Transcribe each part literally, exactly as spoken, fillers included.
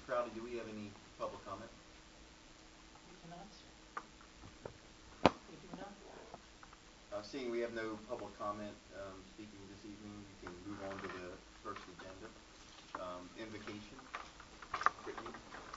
Crowley, do we have any public comment? We do not, sir. We do not. Uh, seeing we have no public comment um, speaking this evening, we can move on to the first agenda. Um, invocation. Brittany.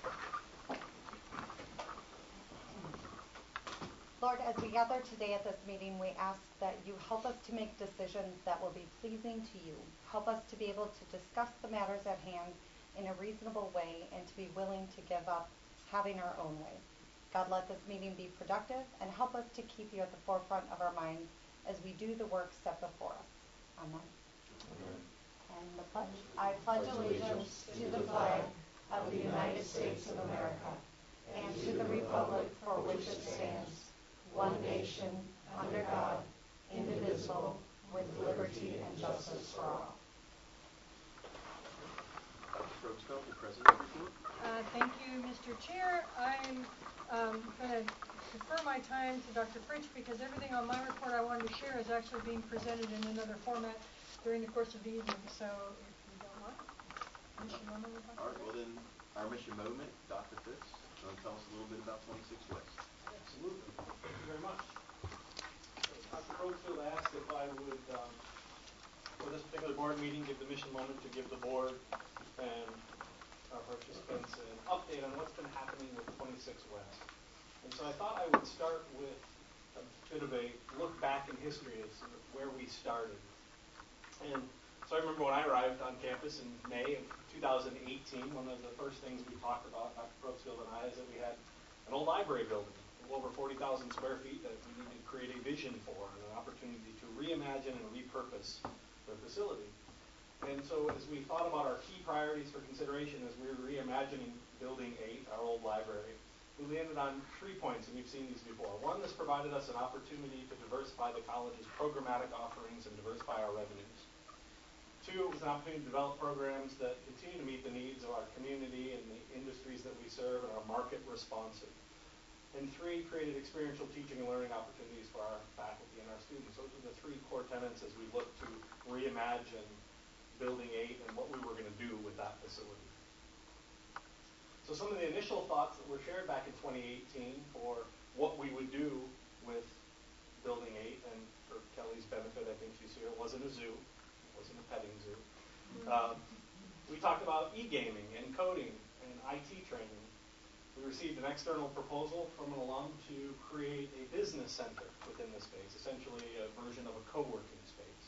Lord, as we gather today at this meeting, we ask that you help us to make decisions that will be pleasing to you. Help us to be able to discuss the matters at hand in a reasonable way and to be willing to give up having our own way. God, let this meeting be productive and help us to keep you at the forefront of our minds as we do the work set before us. Amen. Amen. And the pledge. I pledge allegiance to the flag of the United States of America and to the republic for which it stands, one nation, under God, indivisible, with liberty and justice for all. Doctor Probstfeld, the President's report. Uh, thank you, Mister Chair. I'm um, going to defer my time to Doctor Fritsch because everything on my report I wanted to share is actually being presented in another format during the course of the evening. So if you don't mind, mission moment with Doctor All right, well then, our mission moment, Doctor Fritsch, going to tell us a little bit about twenty-six West. Absolutely. Thank you very much. So Doctor Probstfeld asked if I would, um, for this particular board meeting, give the mission moment to give the board and our participants an update on what's been happening with twenty-six West. And so I thought I would start with a bit of a look back in history as to where we started. And so I remember when I arrived on campus in May of two thousand eighteen, one of the first things we talked about, Doctor Probstfeld and I, is that we had an old library building of over forty thousand square feet that we needed to create a vision for and an opportunity to reimagine and repurpose the facility. And so as we thought about our key priorities for consideration as we were reimagining Building eight, our old library, we landed on three points, and you've seen these before. One, this provided us an opportunity to diversify the college's programmatic offerings and diversify our revenues. Two, it was an opportunity to develop programs that continue to meet the needs of our community and the industries that we serve and are market responsive. And three, created experiential teaching and learning opportunities for our faculty and our students. Those are the three core tenets as we look to reimagine Building eight and what we were going to do with that facility. So some of the initial thoughts that were shared back in twenty eighteen for what we would do with Building eight, and for Kelly's benefit, I think she's here, it wasn't a zoo, it wasn't a petting zoo. Um, we talked about e-gaming and coding and I T training. We received an external proposal from an alum to create a business center within the space, essentially a version of a co-working space.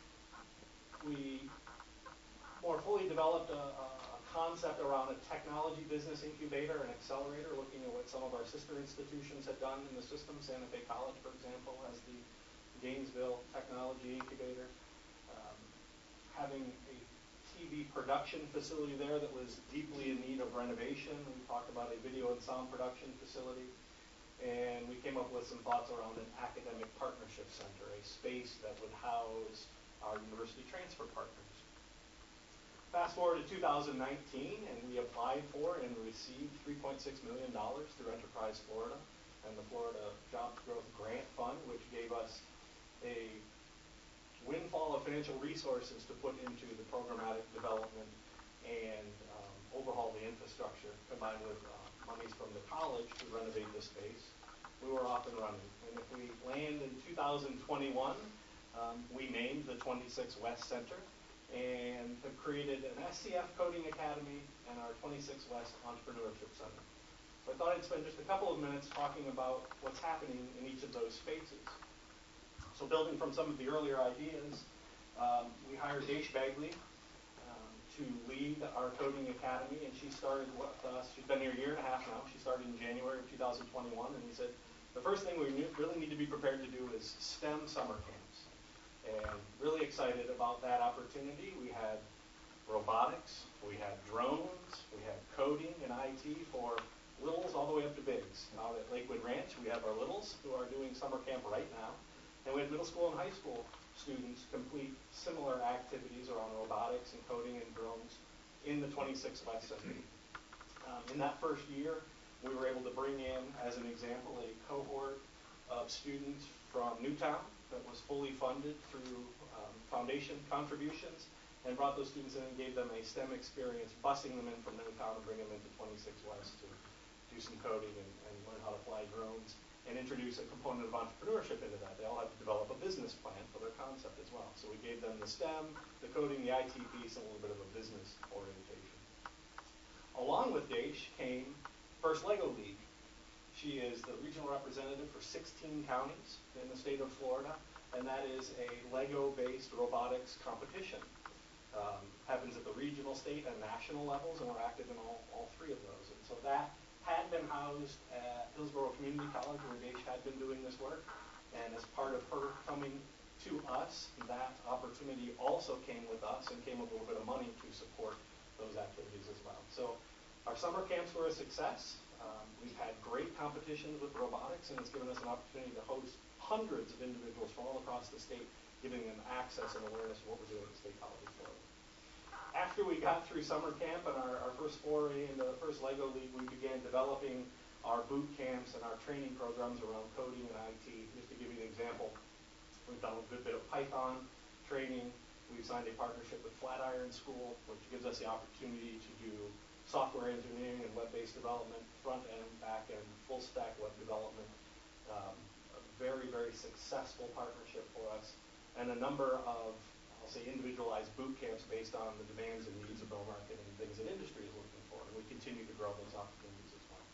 We more fully developed a, a concept around a technology business incubator and accelerator, looking at what some of our sister institutions had done in the system. Santa Fe College, for example, has the Gainesville Technology Incubator. Um, having a T V production facility there that was deeply in need of renovation. We talked about a video and sound production facility. And we came up with some thoughts around an academic partnership center, a space that would house our university transfer partners. Fast forward to two thousand nineteen, and we applied for and received three point six million dollars through Enterprise Florida and the Florida Job Growth Grant Fund, which gave us a windfall of financial resources to put into the programmatic development and um, overhaul the infrastructure, combined with uh, monies from the college to renovate the space. We were off and running. And if we land in two thousand twenty-one, um, we named the twenty-six West Center and have created an S C F Coding Academy and our twenty-six West Entrepreneurship Center. So I thought I'd spend just a couple of minutes talking about what's happening in each of those spaces. So building from some of the earlier ideas, um, we hired Daesh Bagley um, to lead our coding academy, and she started with us. She's been here a year and a half now. She started in January of two thousand twenty-one, and we said the first thing we really need to be prepared to do is STEM summer camps. And really excited about that opportunity. We had robotics, we had drones, we had coding and I T for littles all the way up to bigs. Out at Lakewood Ranch, we have our littles who are doing summer camp right now. And we had middle school and high school students complete similar activities around robotics and coding and drones in the twenty-six West Center. Um, in that first year, we were able to bring in, as an example, a cohort of students from Newtown that was fully funded through um, foundation contributions, and brought those students in and gave them a STEM experience, busing them in from Newtown and bringing them into twenty-six West to do some coding and, and learn how to fly drones, and introduce a component of entrepreneurship into that. They all have to develop a business plan for their concept as well. So we gave them the STEM, the coding, the I T piece, and a little bit of a business orientation. Along with Daesh came First Lego League. She is the regional representative for sixteen counties in the state of Florida, and that is a Lego-based robotics competition. Um, happens at the regional, state, and national levels, and we're active in all, all three of those. And so that had been housed at Hillsborough Community College, where Daesh had been doing this work. And as part of her coming to us, that opportunity also came with us and came with a little bit of money to support those activities as well. So our summer camps were a success. Um, we've had great competitions with robotics, and it's given us an opportunity to host hundreds of individuals from all across the state, giving them access and awareness of what we're doing at State College of Florida. After we got through summer camp and our, our first foray into the first Lego League, we began developing our boot camps and our training programs around coding and I T. Just to give you an example, we've done a good bit of Python training. We've signed a partnership with Flatiron School, which gives us the opportunity to do software engineering and web-based development, front-end, back-end, full-stack web development. Um, a very, very successful partnership for us, and a number of, I'll say, individualized boot camps based on the demands and needs of the market and things that industry is looking for, and we continue to grow those opportunities as well.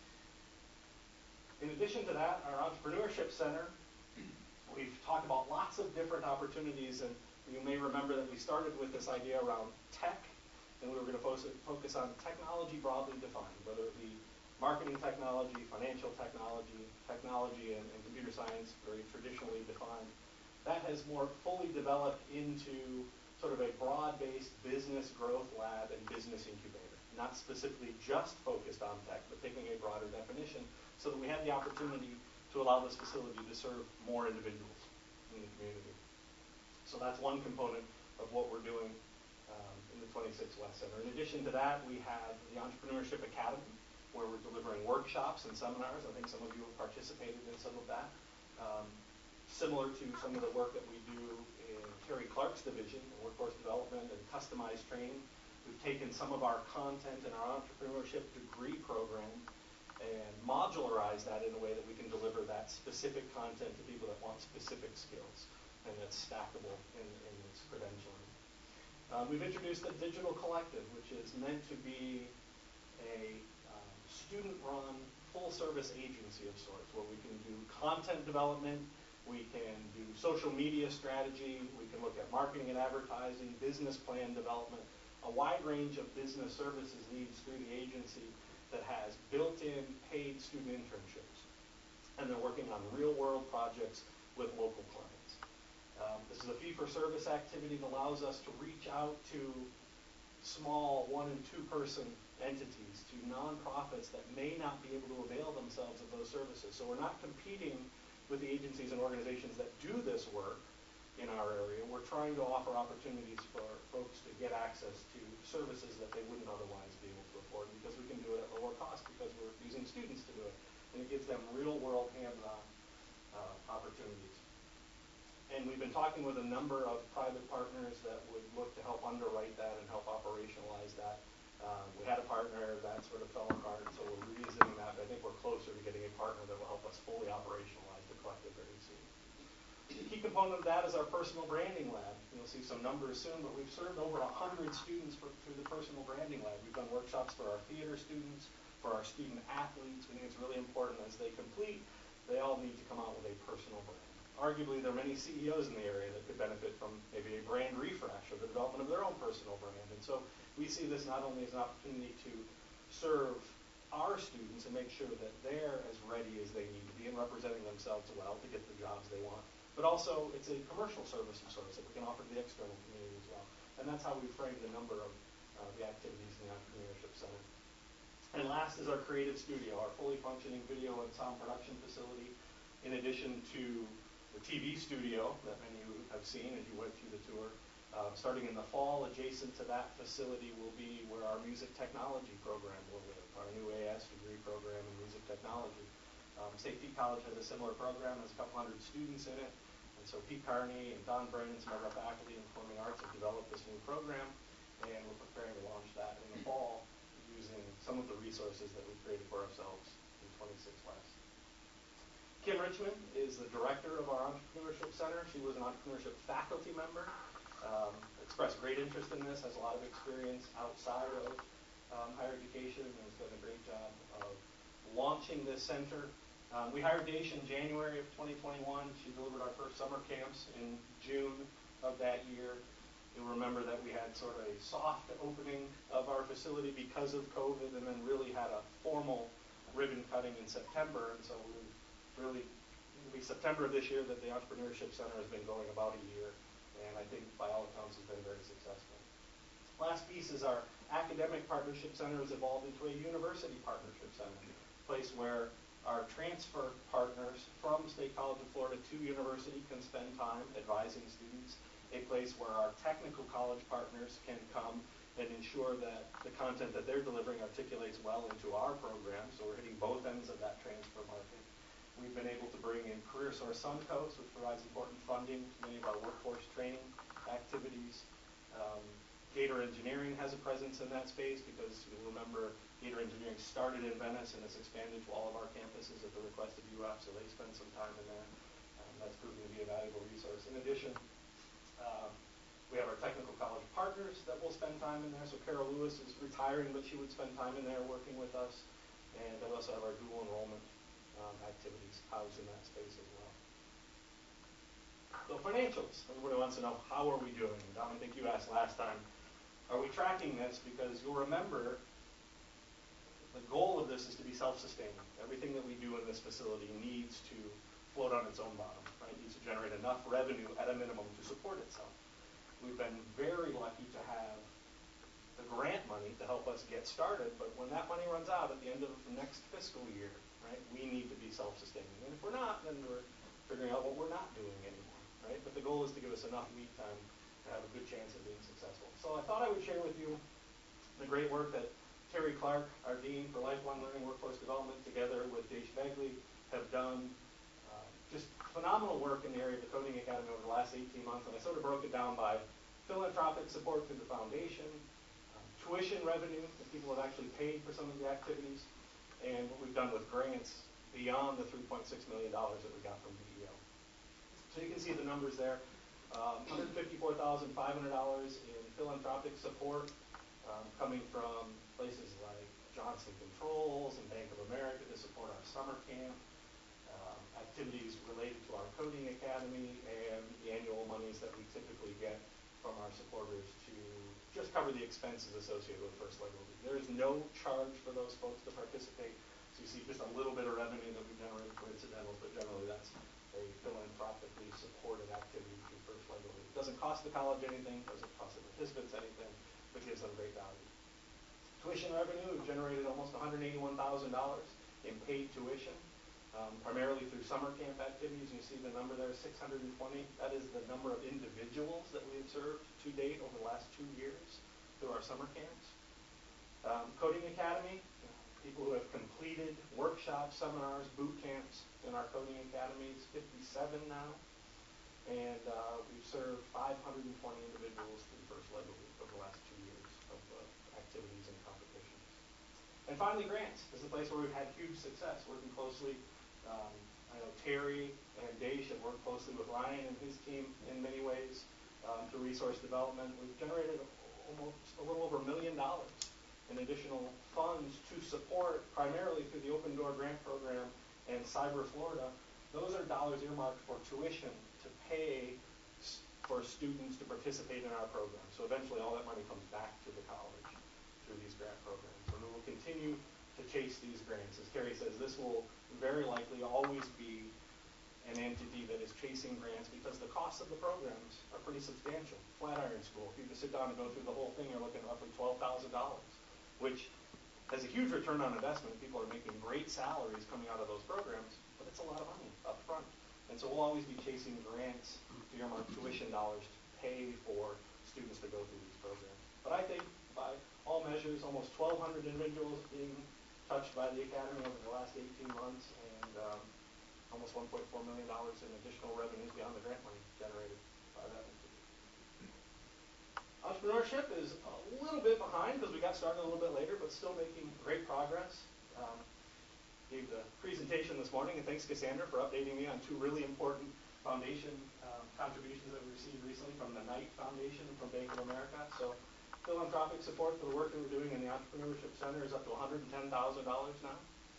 In addition to that, our Entrepreneurship Center, we've talked about lots of different opportunities, and you may remember that we started with this idea around tech, and we were going to focus on technology broadly defined, whether it be marketing technology, financial technology, technology and, and computer science, very traditionally defined. That has more fully developed into sort of a broad-based business growth lab and business incubator, not specifically just focused on tech, but taking a broader definition so that we have the opportunity to allow this facility to serve more individuals in the community. So that's one component of what we're doing um, in the twenty-six West Center. In addition to that, we have the Entrepreneurship Academy, where we're delivering workshops and seminars. I think some of you have participated in some of that. Um, similar to some of the work that we do in Terry Clark's division, workforce development and customized training. We've taken some of our content in our entrepreneurship degree program and modularized that in a way that we can deliver that specific content to people that want specific skills, and that's stackable in, in its credentialing. Um, we've introduced a digital collective, which is meant to be a um, student-run, full-service agency of sorts, where we can do content development, we can do social media strategy, we can look at marketing and advertising, business plan development, a wide range of business services needs through the agency that has built-in paid student internships. And they're working on real-world projects with local clients. Um, this is a fee-for-service activity that allows us to reach out to small one and two person entities, to nonprofits that may not be able to avail themselves of those services. So we're not competing with the agencies and organizations that do this work in our area. We're trying to offer opportunities for folks to get access to services that they wouldn't otherwise be able to afford, because we can do it at lower cost because we're using students to do it. And it gives them real world hands-on uh, opportunities. And we've been talking with a number of private partners that would look to help underwrite that and help operationalize that. Um, we had a partner that sort of fell apart, so we're revisiting that, but I think we're closer to getting a partner that will help us fully operationalize the collective very soon. The key component of that is our personal branding lab. You'll see some numbers soon, but we've served over one hundred students for, through the personal branding lab. We've done workshops for our theater students, for our student athletes. We think it's really important as they complete, they all need to come out with a personal brand. Arguably, there are many C E Os in the area that could benefit from maybe a brand refresh or the development of their own personal brand. And so we see this not only as an opportunity to serve our students and make sure that they're as ready as they need to be and representing themselves well to get the jobs they want, but also it's a commercial service of sorts that we can offer to the external community as well. And that's how we framed a number of uh, the activities in the Entrepreneurship Center. And last is our creative studio, our fully functioning video and sound production facility, in addition to the T V studio that many of you have seen as you went through the tour. Uh, starting in the fall, adjacent to that facility will be where our music technology program will live, our new A S degree program in music technology. Um, State College has a similar program, has a couple hundred students in it, and and so Pete Carney and Don Brennan, some of our faculty in performing arts, have developed this new program, and we're preparing to launch that in the fall using some of the resources that we've created for ourselves in twenty-six West. Kim Richmond is the director of our Entrepreneurship Center. She was an entrepreneurship faculty member, um, expressed great interest in this, has a lot of experience outside of um, higher education, and has done a great job of launching this center. Um, we hired Daisha in January of twenty twenty-one. She delivered our first summer camps in June of that year. You'll remember that we had sort of a soft opening of our facility because of COVID, and then really had a formal ribbon cutting in September, and so we really, it'll be September of this year that the Entrepreneurship Center has been going about a year, and I think by all accounts has been very successful. Last piece is our Academic Partnership Center has evolved into a University Partnership Center, a place where our transfer partners from State College of Florida to university can spend time advising students, a place where our technical college partners can come and ensure that the content that they're delivering articulates well into our program, so we're hitting both ends of that transfer market. We've been able to bring in CareerSource Suncoast, which provides important funding to many of our workforce training activities. Um, Gator Engineering has a presence in that space because you'll remember Gator Engineering started in Venice and has expanded to all of our campuses at the request of U F, so they spend some time in there. Um, that's proven to be a valuable resource. In addition, um, we have our technical college partners that will spend time in there. So Carol Lewis is retiring, but she would spend time in there working with us. And then we also have our dual enrollment um, activities housed in that space as well. So financials, everybody wants to know, how are we doing? Dom, I think you asked last time, are we tracking this? Because you'll remember the goal of this is to be self-sustaining. Everything that we do in this facility needs to float on its own bottom, right? It needs to generate enough revenue at a minimum to support itself. We've been very lucky to have the grant money to help us get started, but when that money runs out at the end of the next fiscal year, right, we need to be self-sustaining. And if we're not, then we're figuring out what we're not doing anymore, right? But the goal is to give us enough lead time to have a good chance of being successful. So I thought I would share with you the great work that Terry Clark, our Dean for Lifelong Learning Workforce Development, together with Daisha Begley, have done. Uh, just phenomenal work in the area of the Coding Academy over the last eighteen months, and I sort of broke it down by philanthropic support through the foundation, um, tuition revenue that people have actually paid for some of the activities, and what we've done with grants beyond the three point six million dollars that we got from B E O. So you can see the numbers there. Um, one hundred fifty-four thousand five hundred dollars in philanthropic support um, coming from places like Johnson Controls and Bank of America to support our summer camp, um, activities related to our Coding Academy, and the annual monies that we typically get from our supporters to just cover the expenses associated with First Lego League. There is no charge for those folks to participate, so you see just a little bit of revenue that we generate for incidentals, but generally that's a philanthropically supported activity through First Lego League. It doesn't cost the college anything, doesn't cost the participants anything, but gives them great value. Tuition revenue, we've generated almost one hundred eighty-one thousand dollars in paid tuition, um, primarily through summer camp activities. You see the number there, six hundred twenty. That is the number of individuals that we have served to date over the last two years through our summer camps. Um, Coding Academy, people who have completed workshops, seminars, boot camps in our Coding Academies, fifty-seven now. And uh, we've served five hundred twenty individuals through First Lego League over the last two years of uh, activities and competitions. And finally, grants. This is a place where we've had huge success, working closely. Um, I know Terry and Daisha have worked closely with Ryan and his team in many ways um, to resource development. We've generated almost a little over a million dollars in additional funds to support, primarily through the Open Door Grant Program and Cyber Florida. Those are dollars earmarked for tuition to pay for students to participate in our program. So eventually all that money comes back to the college through these grant programs. And we will continue to chase these grants. As Terry says, this will very likely always be an entity that is chasing grants because the costs of the programs are pretty substantial. Flatiron School, if you just sit down and go through the whole thing, you're looking at roughly twelve thousand dollars, which has a huge return on investment. People are making great salaries coming out of those programs, but it's a lot of money up front. And so we'll always be chasing grants to earmark tuition dollars to pay for students to go through these programs. But I think by all measures, almost twelve hundred individuals being touched by the Academy over the last eighteen months, and um, almost one point four million dollars in additional revenues beyond the grant money generated by that entity. Entrepreneurship is a little bit behind because we got started a little bit later, but still making great progress. Um, gave the presentation this morning, and thanks Cassandra for updating me on two really important foundation um, contributions that we received recently from the Knight Foundation and from Bank of America. So philanthropic support for the work that we're doing in the Entrepreneurship Center is up to one hundred ten thousand dollars now.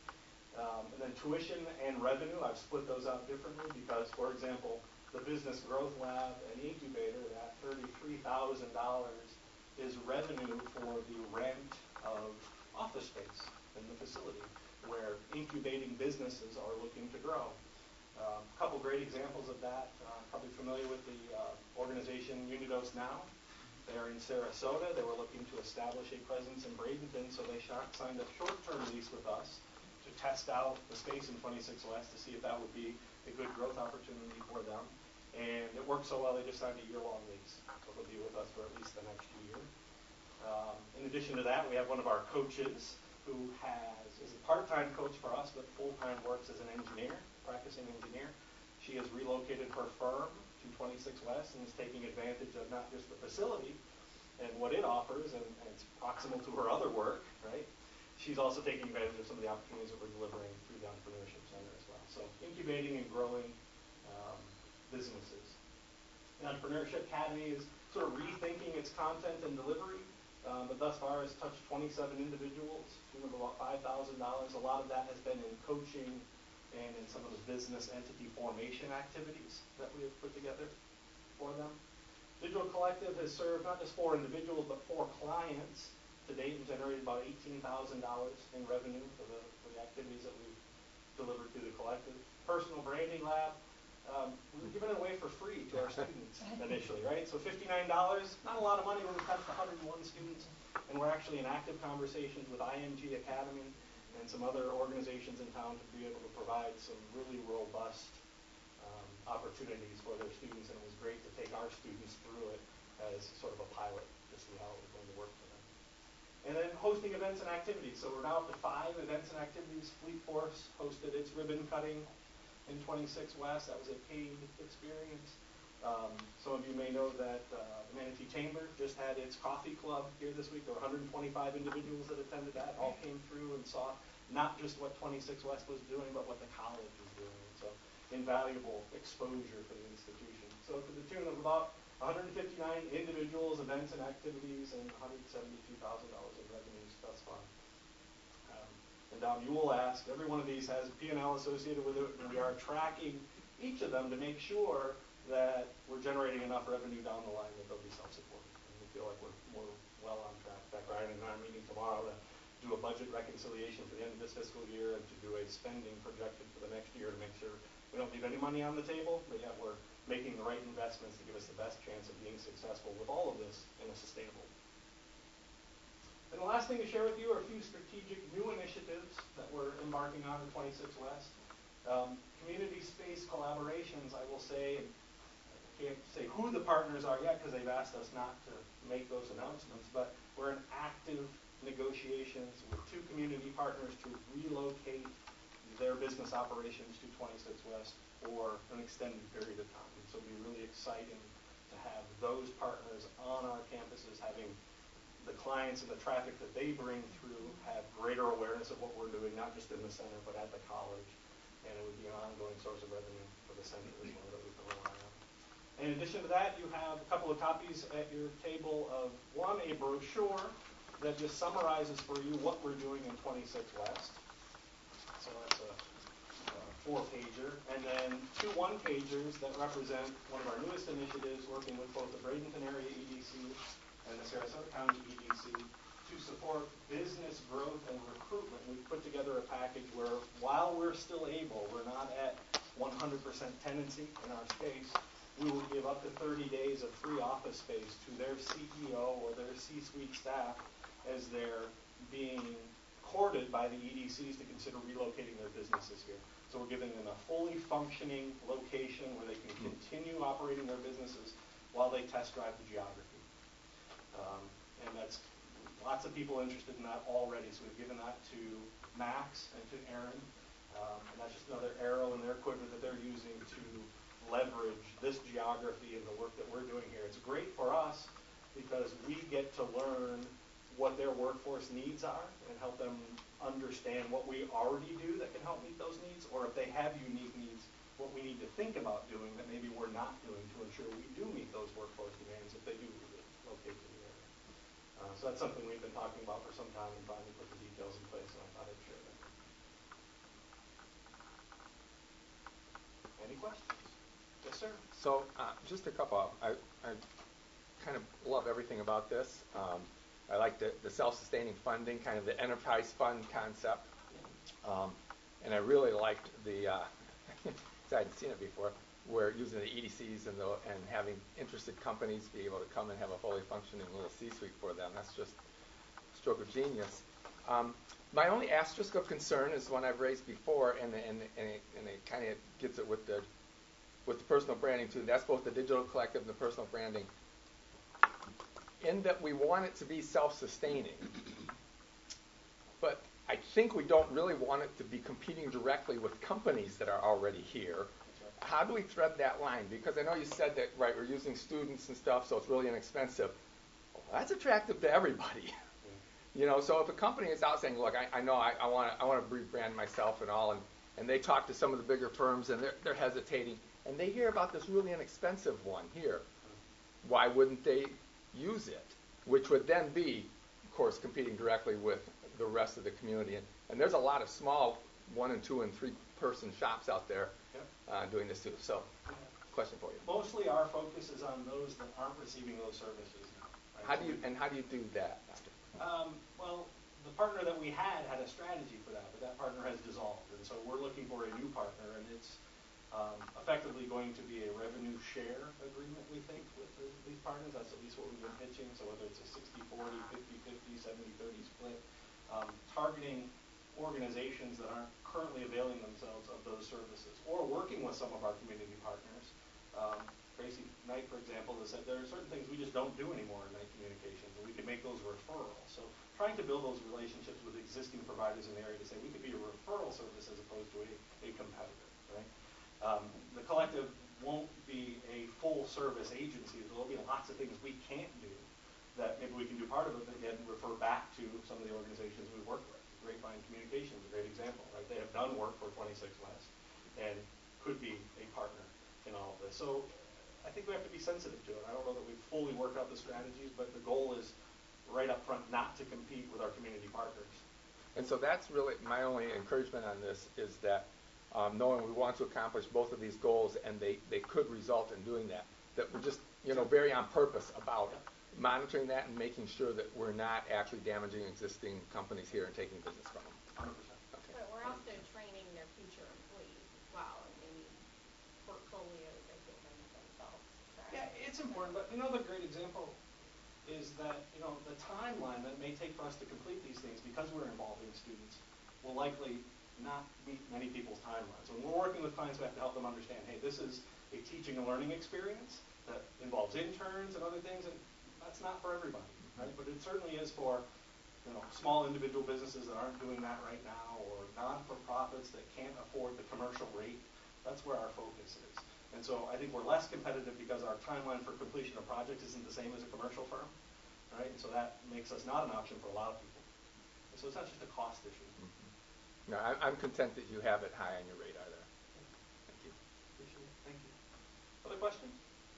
Um, and then tuition and revenue, I've split those out differently because, for example, the Business Growth Lab and Incubator, that thirty-three thousand dollars is revenue for the rent of office space in the facility where incubating businesses are looking to grow. Um, a couple great examples of that, uh, probably familiar with the uh, organization Unidos Now. They're in Sarasota. They were looking to establish a presence in Bradenton, so they signed a short-term lease with us to test out the space in twenty-six West to see if that would be a good growth opportunity for them. And it worked so well, they just signed a year-long lease. So they'll be with us for at least the next year. Um, in addition to that, we have one of our coaches who has is a part-time coach for us, but full-time works as an engineer, practicing engineer. She has relocated her firm to twenty-six West and is taking advantage of not just the facility and what it offers, and, and it's proximal to her other work, right? She's also taking advantage of some of the opportunities that we're delivering through the Entrepreneurship Center as well. So incubating and growing um, businesses. The Entrepreneurship Academy is sort of rethinking its content and delivery, um, but thus far has touched twenty-seven individuals, to about five thousand dollars. A lot of that has been in coaching and in some of the business entity formation activities that we have put together for them. Digital Collective has served not just four individuals, but four clients to date and generated about eighteen thousand dollars in revenue for the, for the activities that we've delivered through the collective. Personal Branding Lab, um, we were giving it away for free to our students initially, right? So fifty-nine dollars, not a lot of money when we touched one hundred one students, and we're actually in active conversations with I M G Academy and some other organizations in town to be able to provide some really robust um, opportunities for their students, and it was great to take our students through it as sort of a pilot to see how it was going to work for them. And then hosting events and activities. So we're now up to five events and activities. Fleet Force hosted its ribbon cutting in twenty-six West. That was a paid experience. Um, some of you may know that uh, the Manatee Chamber just had its coffee club here this week. There were one hundred twenty-five individuals that attended that, all came through and saw not just what twenty-six West was doing, but what the college was doing. So invaluable exposure for the institution. So to the tune of about one hundred fifty-nine individuals, events, and activities, and one hundred seventy-two thousand dollars in revenues thus far. Um, and Dom, you will ask, every one of these has a P and L associated with it, and we are tracking each of them to make sure that we're generating enough revenue down the line that they'll be self-supporting. And we feel like we're, we're well on track. In fact, Ryan and I are meeting tomorrow to do a budget reconciliation for the end of this fiscal year and to do a spending projection for the next year to make sure we don't leave any money on the table, but yet we're making the right investments to give us the best chance of being successful with all of this in a sustainable. And the last thing to share with you are a few strategic new initiatives that we're embarking on in twenty-six West. Um, community space collaborations, I will say, and I can't say who the partners are yet because they've asked us not to make those announcements, but we're in active negotiations with two community partners to relocate their business operations to twenty-six West for an extended period of time. So it'll be really exciting to have those partners on our campuses, having the clients and the traffic that they bring through have greater awareness of what we're doing, not just in the center, but at the college. And it would be an ongoing source of revenue for the center as well that we can rely on. In addition to that, you have a couple of copies at your table of, one, a brochure that just summarizes for you what we're doing in twenty-six West. So that's a four-pager, and then two one-pagers that represent one of our newest initiatives working with both the Bradenton area E D C and the Sarasota County E D C to support business growth and recruitment. We've put together a package where, while we're still able, we're not at one hundred percent tenancy in our space, we will give up to thirty days of free office space to their C E O or their C-suite staff as they're being courted by the E D Cs to consider relocating their businesses here. So we're giving them a fully functioning location where they can continue operating their businesses while they test drive the geography. Um, and that's lots of people interested in that already. So we've given that to Max and to Aaron. Um, and that's just another arrow in their equipment that they're using to leverage this geography and the work that we're doing here. It's great for us because we get to learn what their workforce needs are and help them understand what we already do that can help meet those needs, or if they have unique needs, what we need to think about doing that maybe we're not doing to ensure we do meet those workforce demands if they do locate in the area. Uh, so that's something we've been talking about for some time and finally put the details in place, and I thought I'd share that. Any questions? Yes, sir. So uh, just a couple. I, I kind of love everything about this. Um, I like the, the self-sustaining funding, kind of the enterprise fund concept. Um, and I really liked the, uh, I hadn't seen it before, where using the E D Cs and, the, and having interested companies be able to come and have a fully functioning little C-suite for them. That's just a stroke of genius. Um, my only asterisk of concern is one I've raised before, and, and, and it, and it kind of gets it with the, with the personal branding too. That's both the digital collective and the personal branding. In that we want it to be self-sustaining, but I think we don't really want it to be competing directly with companies that are already here. How do we thread that line? Because I know you said that, right, we're using students and stuff, so it's really inexpensive. Well, that's attractive to everybody. You know, so if a company is out saying, look, I, I know I, I want to I want to rebrand myself and all, and, and they talk to some of the bigger firms and they're, they're hesitating, and they hear about this really inexpensive one here, why wouldn't they use it? Which would then be, of course, competing directly with the rest of the community. And, and there's a lot of small one and two and three person shops out there Yep. uh, doing this too. So, question for you. Mostly our focus is on those that aren't receiving those services now. Right? How do you, and how do you do that? Um, well, the partner that we had had a strategy for that, but that partner has dissolved. And so we're looking for a new partner, and it's um, effectively going to be a revenue share agreement, we think, with the, these partners. That's at least what we've been pitching. So whether it's a sixty forty, fifty fifty, seventy thirty split, um, targeting organizations that aren't currently availing themselves of those services, or working with some of our community partners. Um, Tracy Knight, for example, has said there are certain things we just don't do anymore in night communications, and we can make those referrals. So trying to build those relationships with existing providers in the area to say we could be a referral service as opposed to a, a competitor, right? Um, the collective won't be a full service agency. There'll be lots of things we can't do that maybe we can do part of it, but again, refer back to some of the organizations we work with. Grapevine Communications is a great example, right? They have done work for twenty-six West and could be a partner in all of this. So I think we have to be sensitive to it. I don't know that we've fully worked out the strategies, but the goal is right up front not to compete with our community partners. And so that's really my only encouragement on this is that um, knowing we want to accomplish both of these goals and they, they could result in doing that, that we're just, you know, very on purpose about Yeah. monitoring that and making sure that we're not actually damaging existing companies here and taking business from them. one hundred percent. Okay. But we're also training their future employees as well, and they need portfolios, I think, of themselves, correct? Yeah, it's important, but another great example is that, you know, the timeline that it may take for us to complete these things, because we're involving students, will likely not meet many people's timelines. When we're working with clients, we have to help them understand, hey, this is a teaching and learning experience that involves interns and other things, and that's not for everybody, right? But it certainly is for, you know, small individual businesses that aren't doing that right now, or non-for-profits that can't afford the commercial rate. That's where our focus is. And so I think we're less competitive because our timeline for completion of projects isn't the same as a commercial firm, right? And so that makes us not an option for a lot of people. And so it's not just a cost issue. No, I, I'm content that you have it high on your radar there. Thank you. Appreciate it. Thank you. Other questions?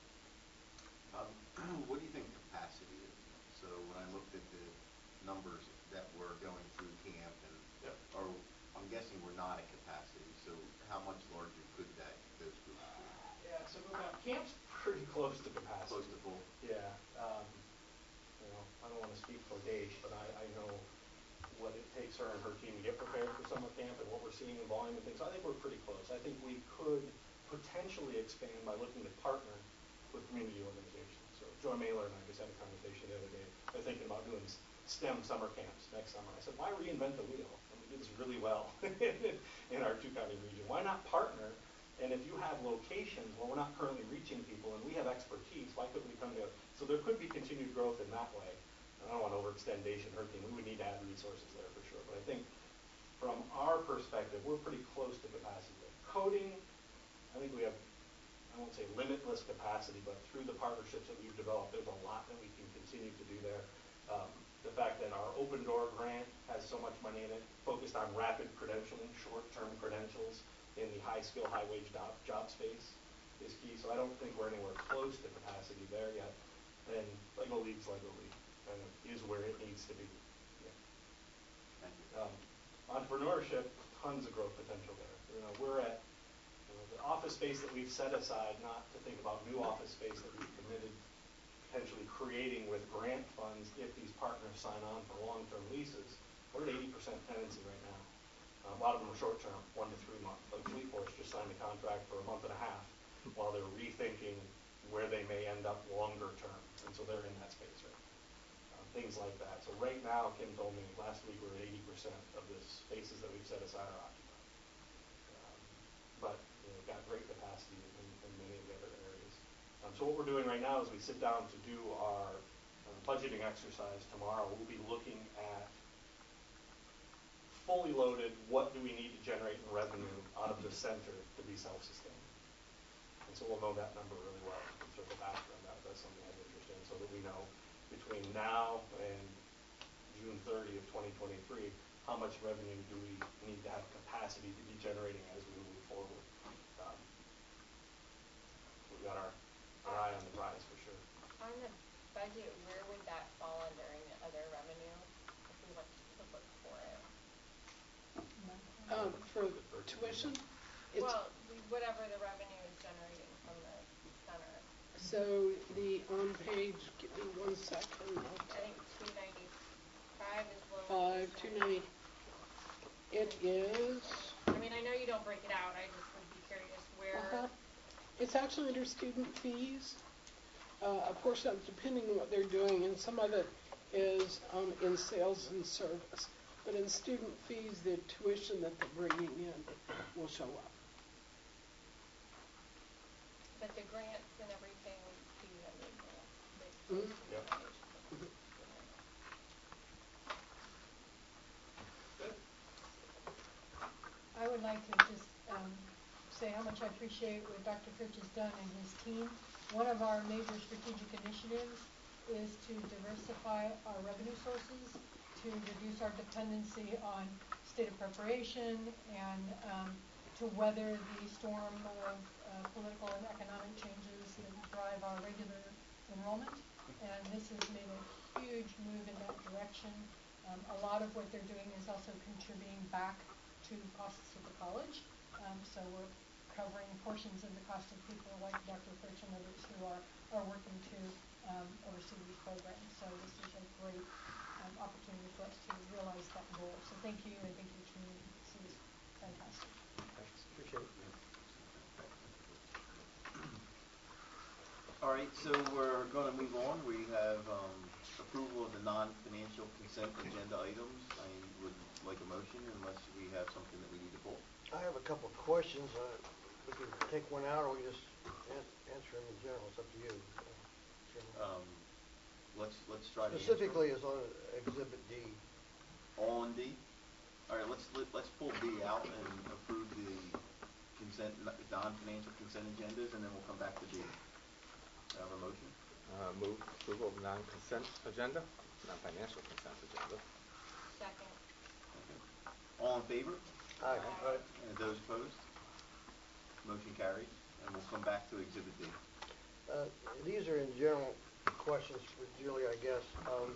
Um, what do you think capacity is? So when I looked at the numbers that were going through camp, and Yep. or I'm guessing we're not at capacity. So how much larger could that those groups be? Yeah, so go back. Camp's pretty close to capacity. Close to full. Yeah. Um, you know, I don't want to speak for Daesh, but I, I know what it takes her and her team to get prepared for summer camp and what we're seeing in volume and things. So I think we're pretty close. I think we could potentially expand by looking to partner with community organizations. So Joy Mailer and I just had a conversation the other day. They're thinking about doing STEM summer camps next summer. I said, why reinvent the wheel? I mean, we do this really well in our two-county region. Why not partner? And if you have locations where we're not currently reaching people and we have expertise, why couldn't we come together? So there could be continued growth in that way. I don't want to overextend Daesh and her team. We would need to add resources there for sure. But I think from our our perspective, we're pretty close to capacity there. Coding, I think we have, I won't say limitless capacity, but through the partnerships that we've developed, there's a lot that we can continue to do there. Um, the fact that our Open Door grant has so much money in it, focused on rapid credentialing, short-term credentials in the high-skill, high-wage job, job space is key. So I don't think we're anywhere close to capacity there yet. And Lego League's Lego League, and it is where it needs to be. Yeah. Thank you. Um, entrepreneurship, tons of growth potential there. You know, we're at you know, the office space that we've set aside, not to think about new office space that we've committed potentially creating with grant funds if these partners sign on for long-term leases. We're at eighty percent tenancy right now. Uh, a lot of them are short-term, one to three months. Like Fleet Force just signed a contract for a month and a half while they're rethinking where they may end up longer term. And so they're in that space right now. Um, things like that. So right now, Kim told me last week we're at eighty percent of the spaces that we've set aside are occupied. Um, but you know, we've got great capacity in, in many of the other areas. Um, so what we're doing right now is we sit down to do our uh, budgeting exercise tomorrow. We'll be looking at fully loaded, what do we need to generate in revenue out of the center to be self-sustaining. And so we'll know that number really well and circle back on that. That's something I'm interested in, so that we know between now and June thirtieth, twenty twenty-three, how much revenue do we need to have capacity to be generating as we move forward. Um, we've got our, our eye on the prize for sure. On the budget, where would that fall under in the other revenue if we went to look for it? Um, for tuition, it's, Well, we, whatever the revenue is generating from the center. so the, on page, give me one second. I think two ninety-five is low. Five, two ninety, it is, I mean, I know you don't break it out, I just would be curious where. uh-huh, it's actually under student fees. Uh, a portion of, depending on what they're doing, and some of it is, um, in sales and service. But in student fees, the tuition that they're bringing in will show up. But the grants and everything we see under grants, they Mhm. Yep. Mhm. Good. I would like to just um, say how much I appreciate what Doctor Fritsch has done and his team. One of our major strategic initiatives is to diversify our revenue sources, to reduce our dependency on state appropriation, and um, to weather the storm of uh, political and economic changes that drive our regular enrollment. And this has made a huge move in that direction. Um, a lot of what they're doing is also contributing back to costs of the college. Um, so we're covering portions of the cost of people like Doctor Fritsch and others who are, are working to um, oversee these programs. So this is a great um, opportunity for us to realize that goal. So thank you, and thank you, community. This is fantastic. Thanks, appreciate it. All right, so we're going to move on. We have um, approval of the non-financial consent agenda items. I would like a motion unless we have something that we need to pull. I have a couple of questions. Uh, we can take one out, or we just an- answer them in general. It's up to you. Uh, Um, let's let's try to answer Specifically, is on Exhibit D. all on D. All right, let's let, let's pull D out and approve the consent non-financial consent agendas, and then we'll come back to D. I have a motion. Uh, move approval of non-consent agenda, non-financial consent agenda. Second. Okay. All in favor? Aye. Aye. And those opposed? Motion carries, and we'll come back to Exhibit D. Uh, these are in general questions for Julie, I guess. Um,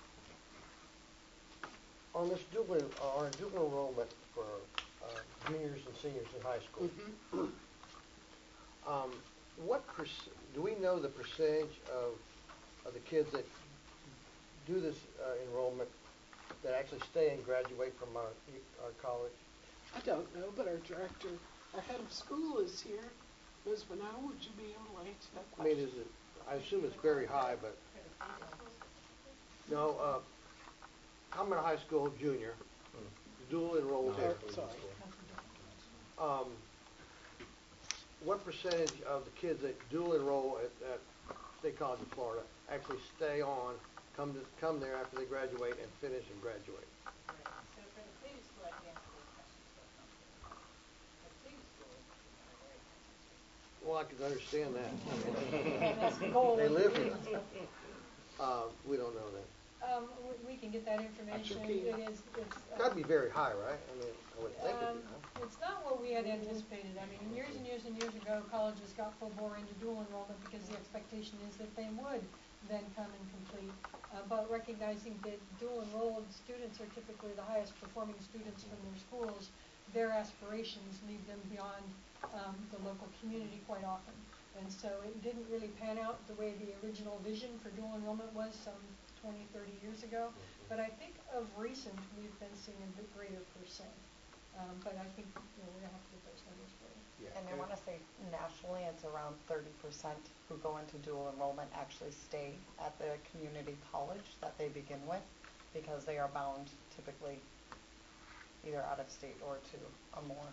on this dual, uh, our dual enrollment for uh, juniors and seniors in high school. Mm-hmm. Um, what perc- do we know the percentage of, of the kids that do this uh, enrollment that actually stay and graduate from our, our college? I don't know, but our director, our head of school is here. Miz Bonneau, would you be able to answer that I mean, question? is it, I assume it's very high, but, no, uh, I'm in high school junior, dual enrolled Oh, here. sorry. Um, what percentage of the kids that dual enroll at, at State College of Florida actually stay on, come to, come there after they graduate and finish and graduate? Right. So for the previous school, I can answer those questions for can understand that. And that's the goal. They of the live here. meeting. Uh, we don't know that. Um, we, we can get that information. Actually, It is, it's. uh, Gotta be very high, right? I mean, I would think it'd Um, be high. it's not what we had anticipated. I mean, years and years and years ago, colleges got full bore into dual enrollment because the expectation is that they would then come and complete. Uh, but recognizing that dual enrolled students are typically the highest performing students from their schools, their aspirations lead them beyond, um, the local community quite often. And so it didn't really pan out the way the original vision for dual enrollment was some twenty, thirty years ago. But I think of recent, we've been seeing a bit greater percent. Um, but I think, you know, we're gonna have to get those numbers for you. And I wanna say nationally, it's around thirty percent who go into dual enrollment actually stay at the community college that they begin with, because they are bound typically either out of state or to a more.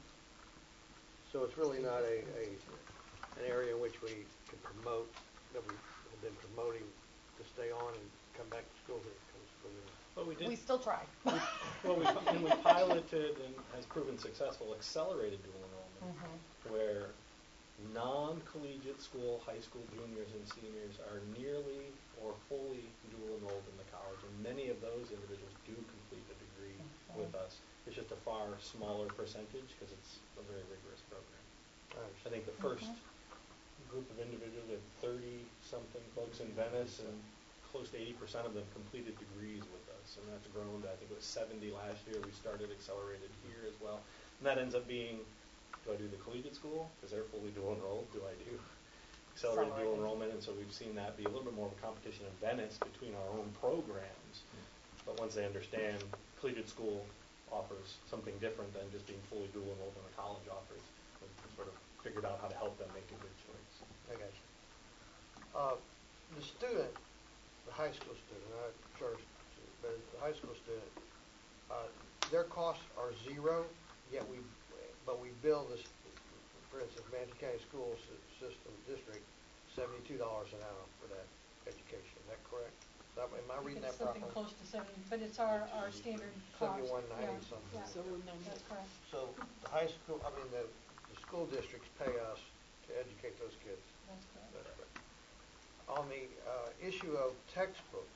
So it's really not a, a, an area in which we can promote, that we have been promoting to stay on and come back to school here, come to school here. But we did. We still try. Well, we, and we piloted and has proven successful accelerated dual enrollment, Mhm. where non-collegiate school, high school juniors and seniors are nearly or fully dual enrolled in the college, and many of those individuals do complete a degree Mhm. with us. It's just a far smaller percentage because it's a very rigorous program. I I understand. think the first Mhm. group of individuals, we had thirty-something folks in Venice, and close to eighty percent of them completed degrees with us, and that's grown to, I think it was seventy last year. We started accelerated here as well, and that ends up being, do I do the collegiate school, because they're fully dual enrolled, do I do accelerated dual Accelerated. enrollment, and so we've seen that be a little bit more of a competition in Venice between our own programs, but once they understand collegiate school offers something different than just being fully dual enrolled in a college offers, we've sort of figured out how to help them make a good choice. I got you. Uh, the student, the high school student, not charter student, but the high school student, uh, their costs are zero, yet we, but we bill this, for instance, Manatee County School Sy- System District, seventy-two dollars an hour for that education. Is that correct? Is that, am I reading that It's something properly? close to seventy, but it's our, our standard cost. Seventy-one ninety Yeah, something. yeah, So we're ninety. that's correct. So the high school, I mean, the, the school districts pay us to educate those kids. That's correct. That's correct. On the uh, issue of textbooks,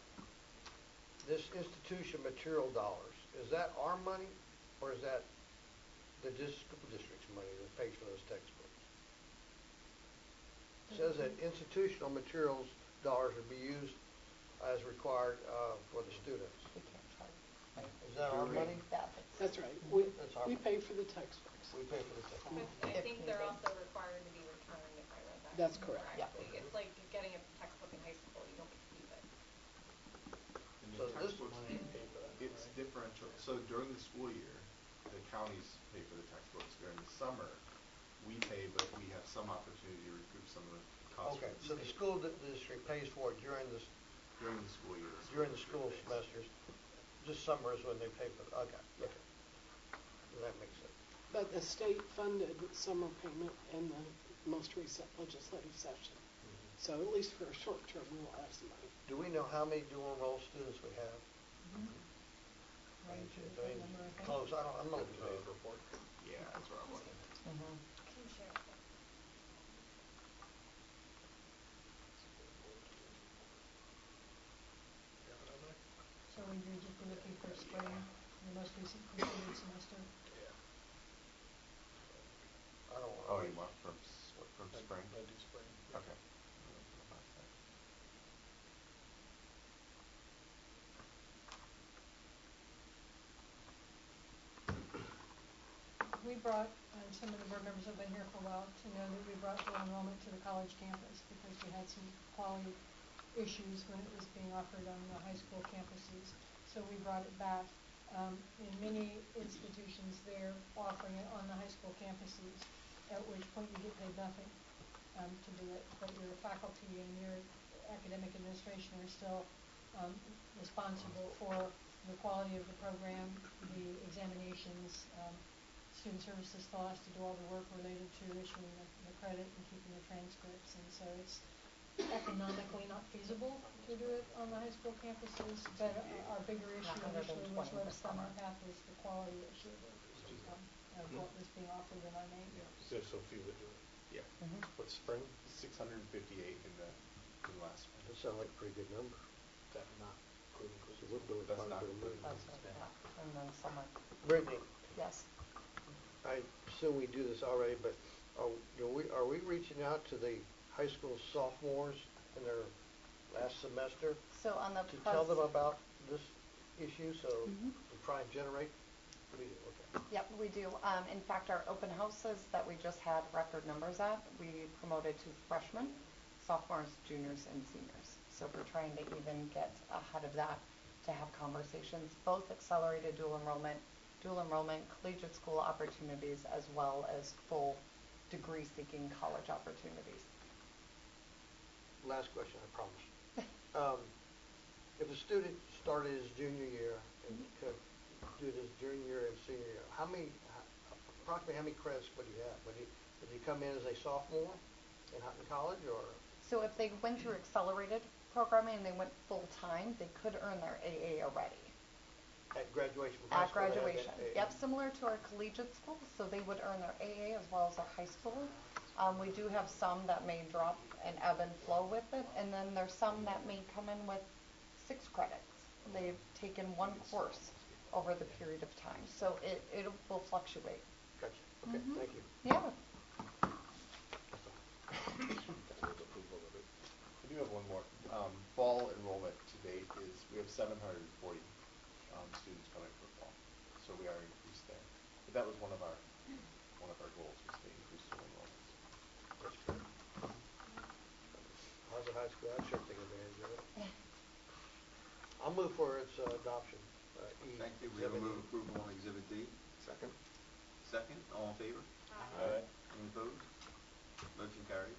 this institution material dollars, is that our money or is that the dis- school district's money that pays for those textbooks? It says that institutional materials dollars would be used as required uh, for the students. We can't charge. Right? Is that our money? That That's right. We, That's our we money. pay for the textbooks. We pay for the textbooks. But I If think they're needed. also required to be returned, if I read that That's correct. Yeah. correctly. It's like getting a textbook in high school, you don't get to keep it. And So the this- textbooks, Pay for that, it's right? differential. So during the school year, the counties pay for the textbooks. During the summer, we pay, but we have some opportunity to recoup some of the costs. Okay, from so the state. school di- district pays for it during this, During the school year. during the district school pays. semesters, just summer is when they pay for, okay, Yeah. okay. That makes sense. But the state funded summer payment in the most recent legislative session. So at least for a short term, we will have some money. Do we know how many dual enrolled students we have? Mhm. I Right, mean, so it's- that I mean, number, I think. close, I don't, I'm Yeah, not. today's report. Yeah, that's what I'm looking at. Mhm. Can you share it? So would you just be looking for spring, the most recent completed semester? I don't Oh, want. you want from, s- what, from I- spring? I do spring. Okay. We brought, and some of the board members have been here for a while to know that we brought dual enrollment to the college campus because we had some quality issues when it was being offered on the high school campuses. So we brought it back. Um, in many institutions, they're offering it on the high school campuses, at which point you get paid nothing, um, to do it. But your faculty and your academic administration are still, um, responsible for the quality of the program, the examinations, um, student services still has to do all the work related to issuing the, the credit and keeping the transcripts, and so it's economically not feasible to do it on the high school campuses, but our bigger issue initially was one hundred twenty what per summer. summer path was the quality issue, um, of what was being offered in our name. Yeah. There's so few that do it. Yeah. Mhm. What, spring? six hundred fifty-eight in the, in last spring. That sounds like a pretty good number. That not including So cookies? we're doing That's fine not for the including money. That's cookies. right, yeah, and then summer, Brittany, yes. I assume we do this already, but are, do we, are we reaching out to the high school sophomores in their last semester So on the to pres- tell them about this issue, so Mhm. to try and generate? We do, okay. Yep, we do. Um, in fact, our open houses that we just had record numbers at, we promoted to freshmen, sophomores, juniors, and seniors. So we're trying to even get ahead of that, to have conversations, both accelerated dual enrollment, dual enrollment, collegiate school opportunities, as well as full degree-seeking college opportunities. Last question, I promise. Um, if a student started his junior year and could do his junior year and senior year, how many, how- approximately how many credits would he have? Would he, would he come in as a sophomore in, hi- in college, or? So if they went through accelerated programming and they went full-time, they could earn their A A already. At graduation from high At school? they have graduation, that A A? yep, similar to our collegiate school, so they would earn their A A as well as their high school. Um, we do have some that may drop and ebb and flow with it, and then there's some that may come in with six credits. They've taken one course over the period of time, so it, it will fluctuate. Gotcha, okay, Mhm. thank you. Yeah, Move approval of it. I do have one more. Um, fall enrollment to date is, we have seven hundred and forty, um, students coming for fall, so we are increased there. But that was one of our, one of our goals, was to increase school enrollments. That's good. I was in high school, I'd sure take advantage of it. I'll move for its uh, adoption, uh, E. Thank you. We have a Exhibit move E. approval on Exhibit D. Second? Second, all in favor? Aye. Any opposed? Motion carries.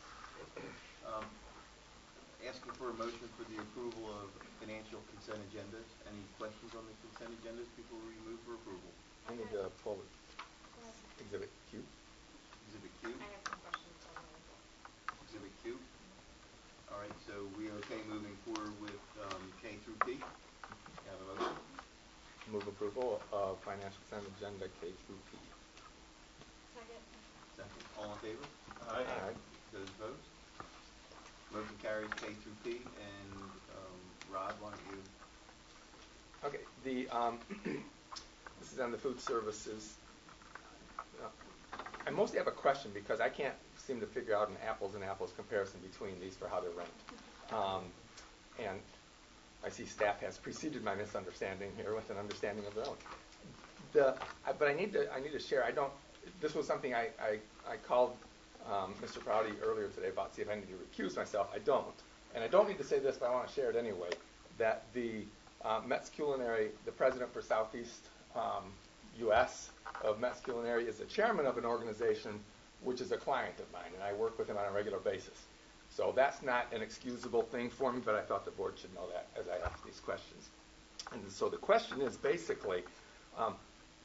Um, asking for a motion for the approval of financial consent agendas. Any questions on the consent agendas before we move for approval? I need to pull Go ahead. exhibit Q. Exhibit Q? I have some questions on that as well. Exhibit Q? All right, so we are okay moving forward with, um, K through P? You have a motion? Move approval of financial consent agenda K through P. Second. Second, all in favor? Aye. Those opposed? Motion carries K through P, and, um, Rod, why don't you? Okay, the, um, this is on the food services. Uh, I mostly have a question because I can't seem to figure out an apples and apples comparison between these for how they're ranked. Um, and I see staff has preceded my misunderstanding here with an understanding of their own. The, I, but I need to, I need to share, I don't, this was something I, I, I called um, Mister Prouty earlier today about see if I need to recuse myself. I don't. And I don't need to say this, but I want to share it anyway, that the uh, Metz Culinary, the president for Southeast um, U S of Metz Culinary, is the chairman of an organization which is a client of mine, and I work with him on a regular basis. So that's not an excusable thing for me, but I thought the board should know that as I ask these questions. And so the question is basically, um,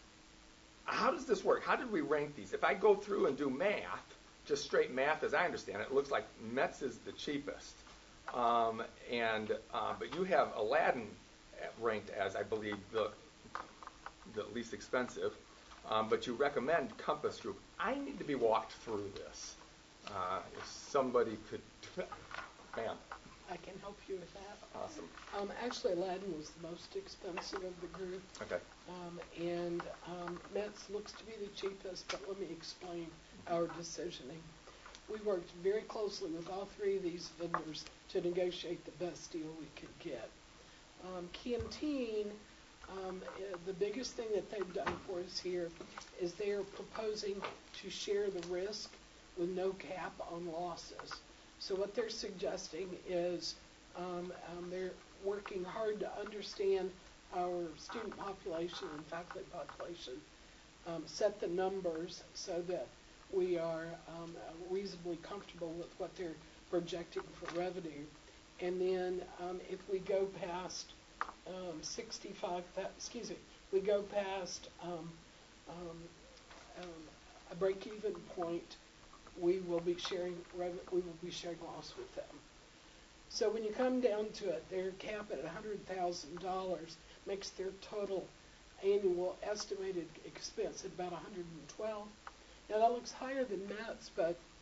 how does this work? How did we rank these? If I go through and do math, just straight math as I understand it, it looks like Metz is the cheapest. Um, and uh, but you have Aladdin ranked as, I believe, the, the least expensive. Um, but you recommend Compass Group. I need to be walked through this. Uh, if somebody could, ma'am, I can help you with that. awesome. Um, actually, Aladdin was the most expensive of the group. Okay. Um, and um, Metz looks to be the cheapest, but let me explain our decisioning. We worked very closely with all three of these vendors to negotiate the best deal we could get. Um, Canteen, um, uh, the biggest thing that they've done for us here is they are proposing to share the risk with no cap on losses. So what they're suggesting is um, um, they're working hard to understand our student population and faculty population, um, set the numbers so that we are um, reasonably comfortable with what they're projecting for revenue. And then um, if we go past um, sixty-five, excuse me, we go past um, um, um, a break-even point, we will be sharing rev we will be sharing loss with them. So when you come down to it, their cap at one hundred thousand dollars makes their total annual estimated expense at about one hundred twelve. Now that looks higher than Metz, but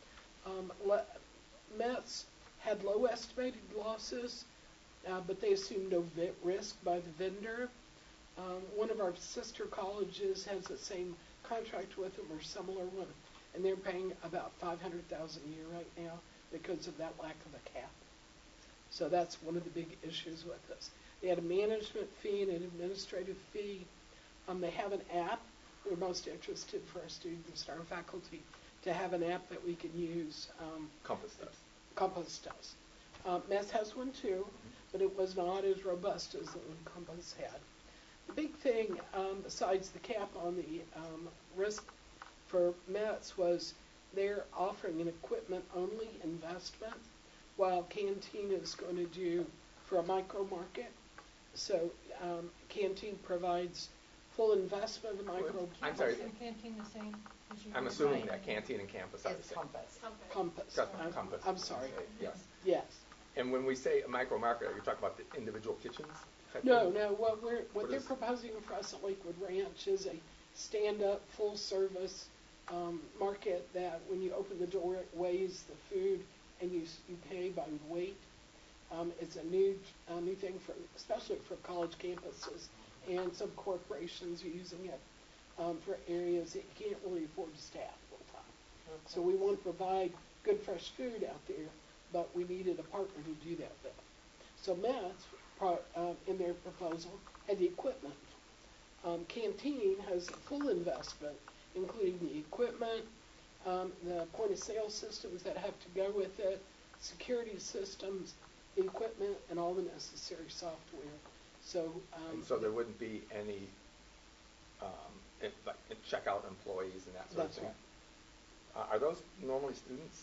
Um, le- Mets had low estimated losses, uh, but they assumed no vi- risk by the vendor. Um, one of our sister colleges has the same contract with them or similar one, and they're paying about five hundred thousand a year right now because of that lack of a cap. So that's one of the big issues with this. They had a management fee and an administrative fee. Um, they have an app. We're most interested for our students, our faculty, to have an app that we can use. Um, Compass does. Compass does. Um, Mess has one too, but it was not as robust as the one Compass had. The big thing, um, besides the cap on the um, risk for Mets, was they're offering an equipment-only investment, while Canteen is going to do for a micro market. So um, Canteen provides full investment in micro. I'm sorry. Campus and canteen the same as you? I'm assuming that canteen and campus are the Is same. Compass. Compass. Compass. Just I'm, Compass. I'm sorry. Yes. Yes. And when we say a micro market, are you talking about the individual kitchens? type No, thing? no. What we're what, What they're is- proposing for us at Lakewood Ranch is a stand-up, full-service um, market that when you open the door, it weighs the food and you s- you pay by weight. Um, it's a new a new thing for especially for college campuses, and some corporations are using it um, for areas that you can't really afford to staff full time. So we want to provide good fresh food out there, but we needed a partner to do that with. So Mets, pro- um, in their proposal, had the equipment. Um, Canteen has a full investment, including the equipment, um, the point of sale systems that have to go with it, security systems, the equipment, and all the necessary software. So, um, And so there wouldn't be any, um, it, like, it checkout employees and that sort That's of thing? right. Uh, are those normally students?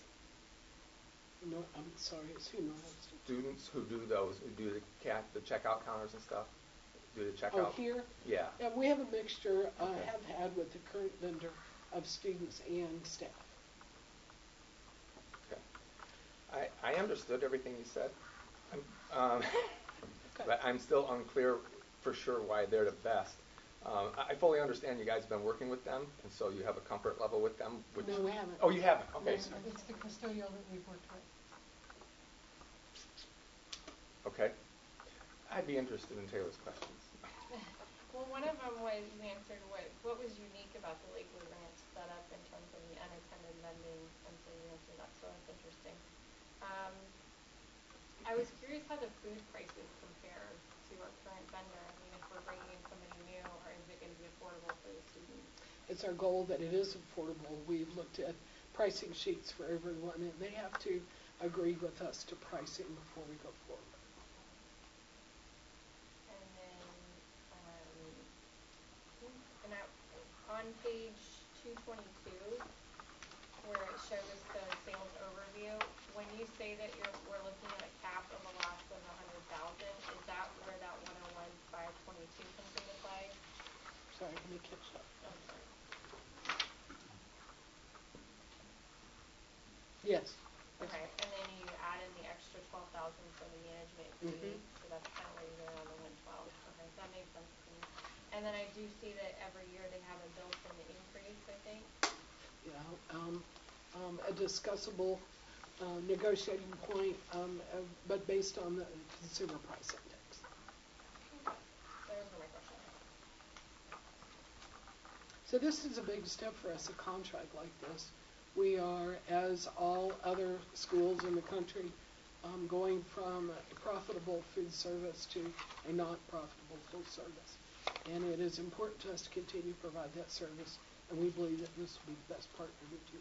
no, I'm sorry, it's who knows. Students who do those, who do the cat, the checkout counters and stuff? Do the checkout? Oh, here? Yeah. Yeah, we have a mixture, uh, Okay. have had with the current vendor of students and staff. Okay. I, I understood everything you said. I'm, um, Okay. but I'm still unclear for sure why they're the best. Um, I I fully understand you guys have been working with them, and so you have a comfort level with them. Which, No, we haven't. Oh, you haven't? Okay. No, sir. It's the custodial that we've worked with. Okay. I'd be interested in Taylor's questions. Well, one of them was, you answered what, what was unique about the Lakewood Ranch setup in terms of the unattended vending, and so you answered that, so that's interesting. Um, I was curious how the food prices compare to our current vendor. I mean, if we're bringing in somebody new, or is it gonna be affordable for the students? It's our goal that it is affordable. We've looked at pricing sheets for everyone, and they have to agree with us to pricing before we go forward. And then, um, and I, on page two twenty-two, where it shows the sales overview, when you say that you're, we're looking at a cap of a less than a hundred thousand, is that where that one oh one five twenty-two comes into play? Sorry, let me catch up. I'm sorry. Yes. Okay, and then you add in the extra twelve thousand for the management fee, Mhm. so that's kind of where you're going on the one twelve. Okay, that makes sense to me. And then I do see that every year they have a built-in increase, I think. Yeah, um, um, a discussable, uh, negotiating point, um, uh, but based on the consumer price index. Okay, those are my questions. So this is a big step for us, a contract like this. We are, as all other schools in the country, um, going from a profitable food service to a not profitable full service. And it is important to us to continue to provide that service, and we believe that this will be the best partner to do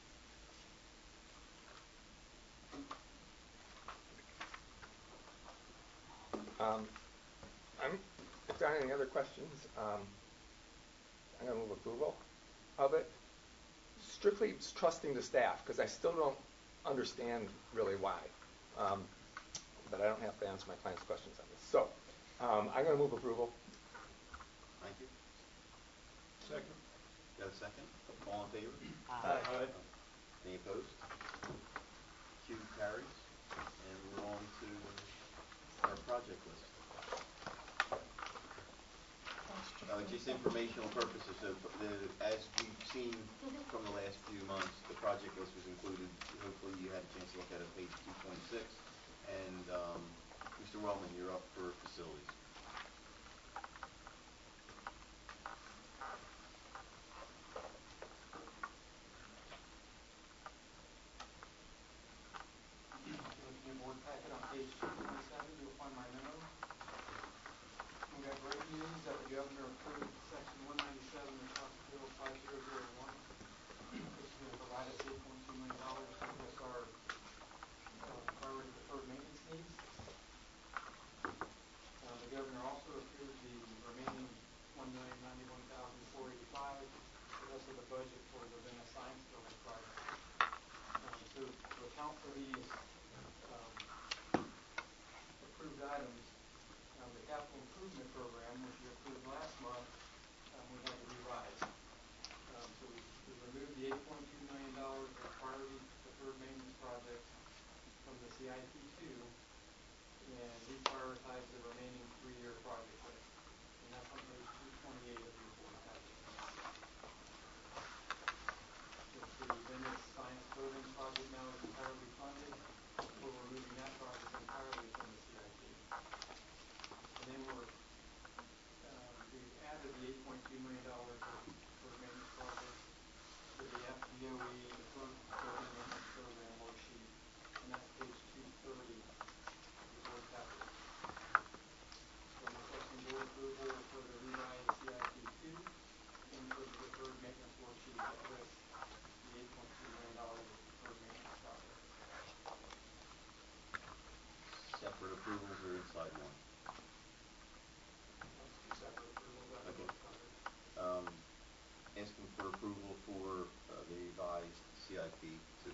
that. Um, I'm, if there aren't any other questions, um, I'm going to move approval of it. Strictly trusting the staff, because I still don't understand really why. Um, but I don't have to answer my client's questions on this. So, um, I'm going to move approval. Thank you. Second. Got a second? All in favor? Aye. Any opposed? Q carries. And we're on to our project list. Thanks, Uh, just informational purposes, so the, as we've seen from the last few months, the project list was included. Hopefully you had a chance to look at it, page two twenty-six. And, um, Mister Wellman, you're up for facilities. If you look in your board packet on page two twenty-seven, you'll find my memo. We got great news that the governor approved section one ninety-seven of House Bill five zero zero one, which is gonna provide us eight point two million dollars to address our, uh, priority deferred maintenance needs. Uh, the governor also approved the remaining one million ninety-one thousand four eighty-five, the rest of the budget for the Ravenna Science Building project. Um, so to account for these, um, approved items, um, the capital improvement program, which you approved last month, um, we had to revise. Um, so we, we removed the eight point two million dollars of priority deferred maintenance projects from the C I P two and reprioritized the remaining three-year project list. And that's on page two twenty-eight of your board packet. Since the Venice Science Building project now is entirely funded, we're removing that project entirely from the C I P. And then we're, um, we've added the eight point two million dollars of deferred maintenance projects to the F D O E, the Deferred Building Maintenance Program worksheet, and that's page two thirty of your board packet. So I'm requesting board approval for the revised C I P two and for the deferred maintenance worksheet that lists the eight point two million dollars of deferred maintenance projects. Separate approvals or inside one? That's two separate approvals that are Okay. both covered. Um, asking for approval for, uh, the revised C I P two.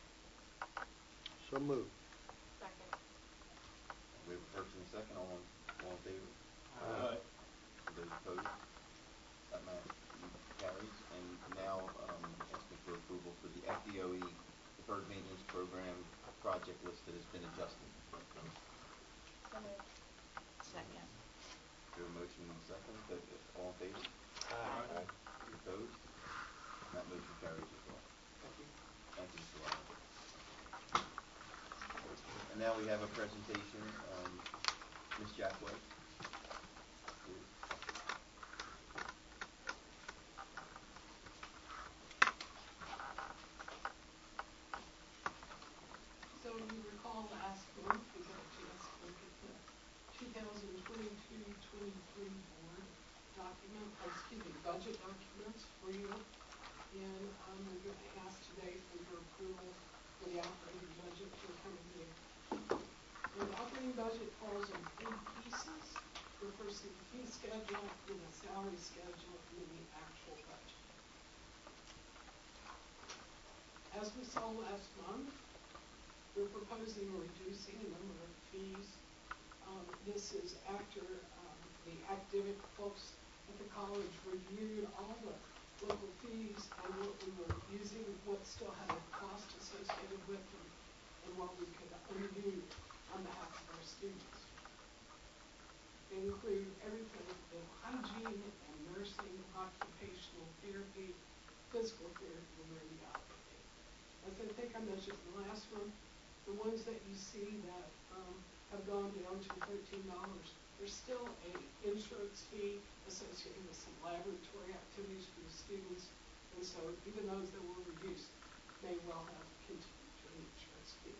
So moved. Second. We have a first and a second, all in, all in favor? Aye. Those opposed? That matter carries. And now, um, asking for approval for the F D O E Deferred Maintenance Program project list that has been adjusted. So moved. Second. We have a motion and a second, but uh, all in favor? Aye. Any opposed? And that motion carries as well. Thank you. Thank you, Mister Wellman. And now we have a presentation, um, Miz Jackway, please. So you recall last month, we got a chance to look at the two thousand twenty-two twenty-three board document, or excuse me, budget documents for you. And um, we're going to ask today for your approval for the operating budget for the coming year. And the operating budget falls in three pieces. The first is the fee schedule, then the salary schedule, and then the actual budget. As we saw last month, we're proposing reducing the number of fees. Um, this is after um, the academic folks at the college reviewed all the local fees and what we were using, what still had a cost associated with them, and what we could undo on behalf of our students. They include everything from dental hygiene and nursing, occupational therapy, physical therapy, and radiology. As I think I mentioned in the last one, the ones that you see that um, have gone down to thirteen dollars, there's still a insurance fee associated with some laboratory activities for the students, and so even those that were reduced may well have continued to an insurance fee.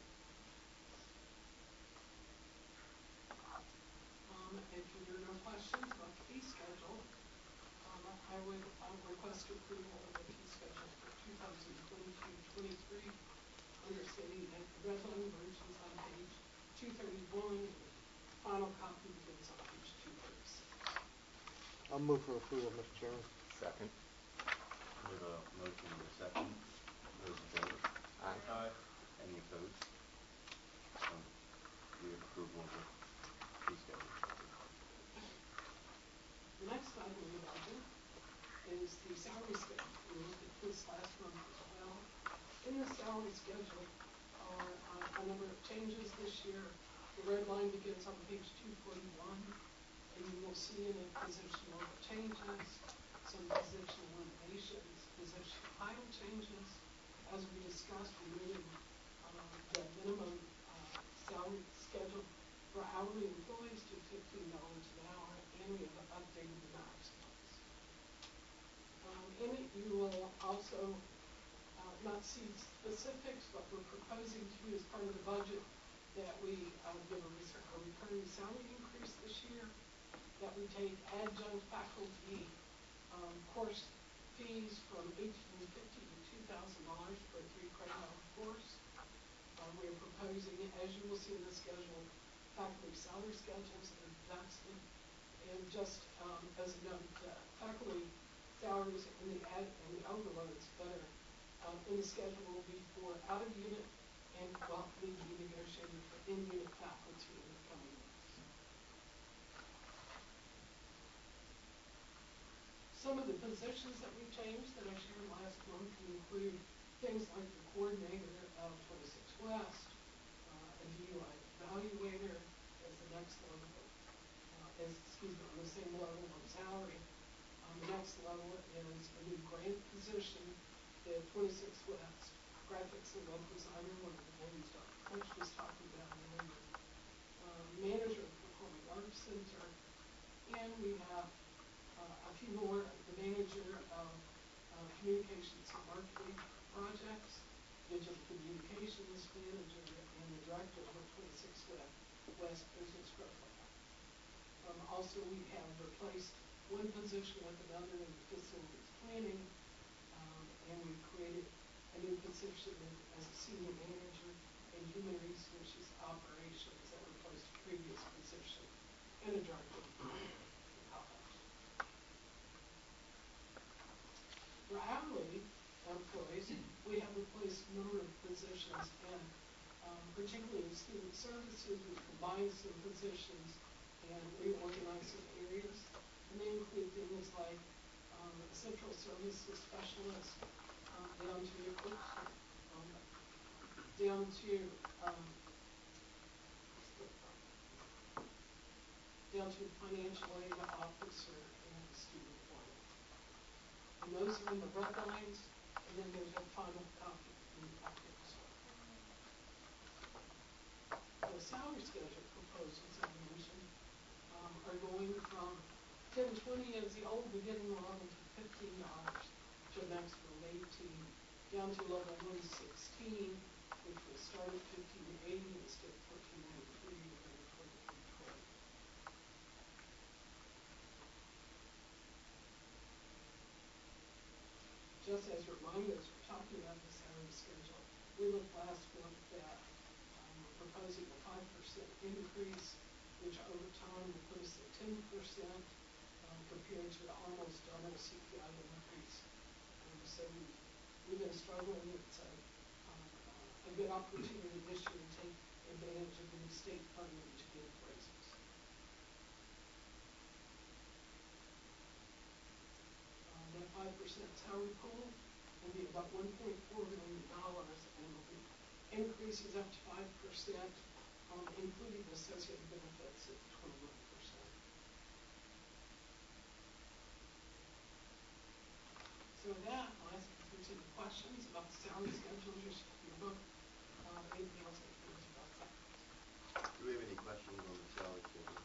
Um, if there are no questions about the fee schedule, um, I would uh, request approval of the fee schedule for two thousand twenty-two twenty-three. Understanding that the red line version is on page two thirty-one, and the final copy begins on page two thirty-six. I'll move for approval, Mister Chairman. Second. We have a motion and a second. Those in favor? Aye. Aye. Any opposed? Um, we have approval of the fee schedule. The next item on the budget is the salary schedule. We looked at this last month as well. In the salary schedule are uh, a number of changes this year. The red line begins on page two forty-one, and you will see in it positional changes, some position eliminations, position title changes. As we discussed, removing um, the minimum uh, salary schedule for hourly employees to fifteen dollars an hour, and we have updated the maximums. Um, in it, you will also uh, not see specifics, but we're proposing to you as part of the budget that we uh, give a, a recurring salary increase this year, that we take adjunct faculty um, course fees from eighteen fifty to two thousand dollars for a three credit hour course. Uh, we're proposing, as you will see in the schedule, faculty salary schedules and adjustment. And just um, as a note, uh, faculty salaries and the ad and the overloads that are um, in the schedule will be for out of unit and will need to be negotiated for in unit faculty in the coming months. Some of the positions that we changed that I shared last month include things like the coordinator of twenty-six West, uh, a D U I evaluator as the next level, uh, as, excuse me, on the same level of salary. Um, the next level is a new grant position at twenty-six West, graphics and web designer, one of the names Doctor French was talking about earlier, uh, manager of Performing Arts Center, and we have uh, a few more, the manager of uh, communications and marketing projects, digital communications manager, and the director of the twenty-six West Business Growth Lab. Um, also, we have replaced one position with another in facilities planning, um, and we've created a new position as a senior manager in human resources operations that replaced a previous position and a director of college. For hourly employees, we have replaced a number of positions, and um, particularly in student services, we've combined some positions and reorganized some areas. And they include things like um, a central services specialist, um, down to, oops, um, down to, um, down to financial aid officer and student planning. And those are in the red lines, and then there's a final copy in the packet as well. The salary schedule proposals I mentioned um, are going from ten twenty as the old beginning level to fifteen dollars to a maximum of eighteen, down to level one sixteen, which will start at fifteen eighty instead of fourteen ninety-three, and then twenty-three twenty. Just as a reminder, as we're talking about the salary schedule, we looked last month at um, proposing a five percent increase, which over time will put us at ten percent um, compared to the almost double C P I increase. Um, so we've, we've been struggling. It's a, um, uh, a good opportunity this year to take advantage of the state funding to give raises. Uh, that five percent salary pool will be about one point four million dollars, and will be increases up to five percent, um, including associated benefits at twenty-one percent. So with that, I'll ask if there's any questions about the salary schedules, your, your book, uh, anything else I can answer about that. Do we have any questions on the salary schedule?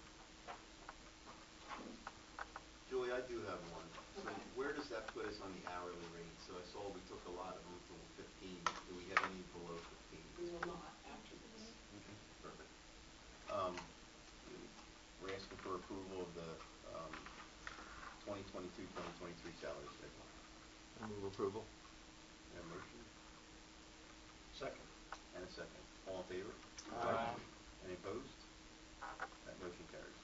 Julie, I do have one. So Okay. where does that put us on the hourly rate? So I saw we took a lot of them to fifteen. Do we have any below fifteen? We will not after this. Okay, perfect. Um, we're asking for approval of the um, twenty twenty-two twenty twenty-three salary schedule. I move approval. We have a motion Second. and a second. All in favor? Aye. Any opposed? That motion carries.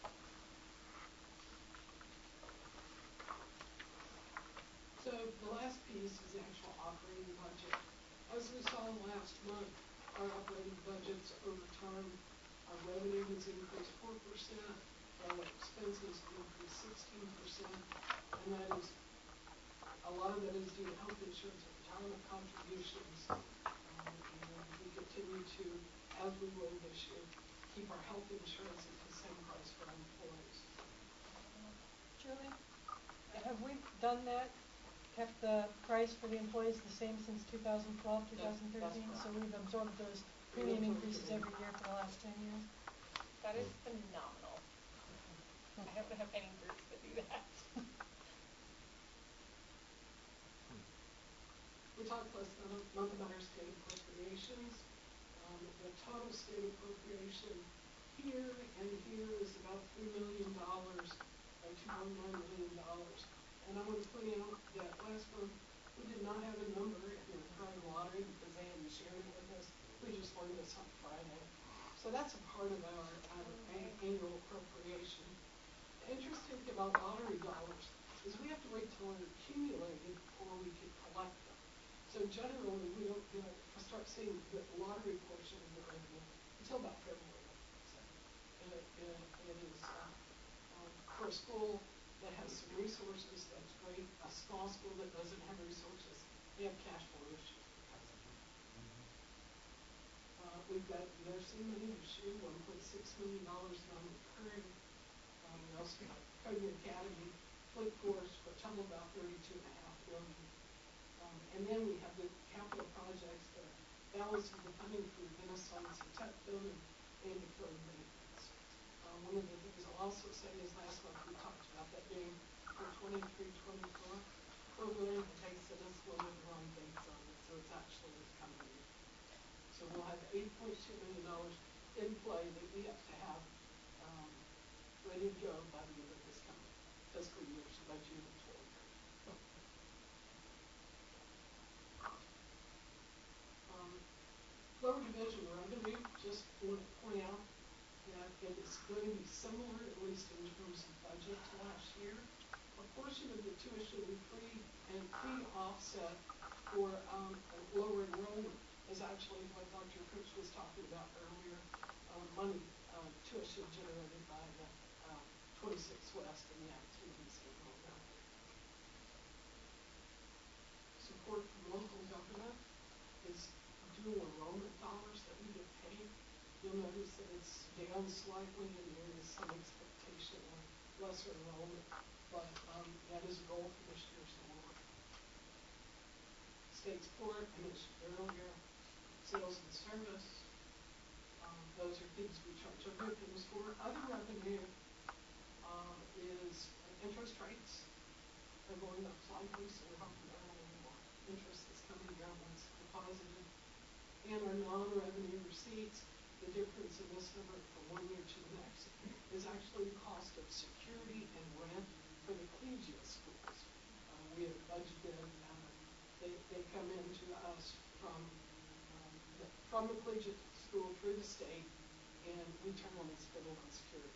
So the last piece is the actual operating budget. As we saw last month, our operating budgets over time, our revenue has increased four percent, our expenses increased sixteen percent, and that is, a lot of that is due to health insurance and retirement contributions, um, and we continue to, as we will this year, keep our health insurance at the same price for our employees. Julie? Have we done that, kept the price for the employees the same since two thousand twelve, two thousand thirteen? That's So correct. we've absorbed those premium increases every year for the last ten years? That is phenomenal. I don't have any groups that do that. We talked last month month about our state appropriations. Um, the total state appropriation here and here is about three million dollars, or two point nine million dollars. And I want to point out that last month, we did not have a number in the recurring lottery because they hadn't shared it with us. We just learned this on Friday. So that's a part of our, our a- annual appropriation. The interesting thing about lottery dollars is we have to wait till they're accumulated before we can collect them. So generally, we don't get, start seeing the lottery portion of the revenue until about February. So it, it, it is, uh, um, for a school that has some resources, that's great. A small school that doesn't have resources, they have cash flow issues because of it. Uh, we've got nursing money this year, one point six million dollars non-recurring. Um, we also have Cody Academy, Flip Course, for a total of about thirty-two and a half million. Um, and then we have the capital projects, the balance of the funding for the Renaissance and Tech Building and deferred maintenance. Um, one of the things I'll also say is last month we talked about that being for twenty-three, twenty-four. We're willing to take us one of the wrong dates on it, so it's actually this coming year. So we'll have eight point two million dollars in play that we have to have um, ready to go by the end of this coming fiscal year, so by June of twenty-three. Um, lower division revenue, just want to point out that it is going to be similar, at least in terms of budget, to last year. A portion of the tuition free and fee offset for um, a lower enrollment is actually what Doctor Cooks was talking about earlier, uh, money, uh, tuition generated by the uh, twenty-six West and the activities going on out there. Support from local government is dual enrollment dollars that we get paid. You'll notice that it's down slightly and there is some expectation of lesser enrollment, but um, that is a goal for this year's award. State support, I mentioned earlier, sales and service, um, those are things we charge other things for. Other revenue um, is interest rates are going up slightly, so we're hoping to earn a little more interest this coming year once deposited. And our non-revenue receipts, the difference in this number from one year to the next is actually the cost of security and rent for the collegiate schools. Uh, we have budgeted, uh, they, they come into us from, um, the, from the collegiate school through the state, and we turn on and spend it on security.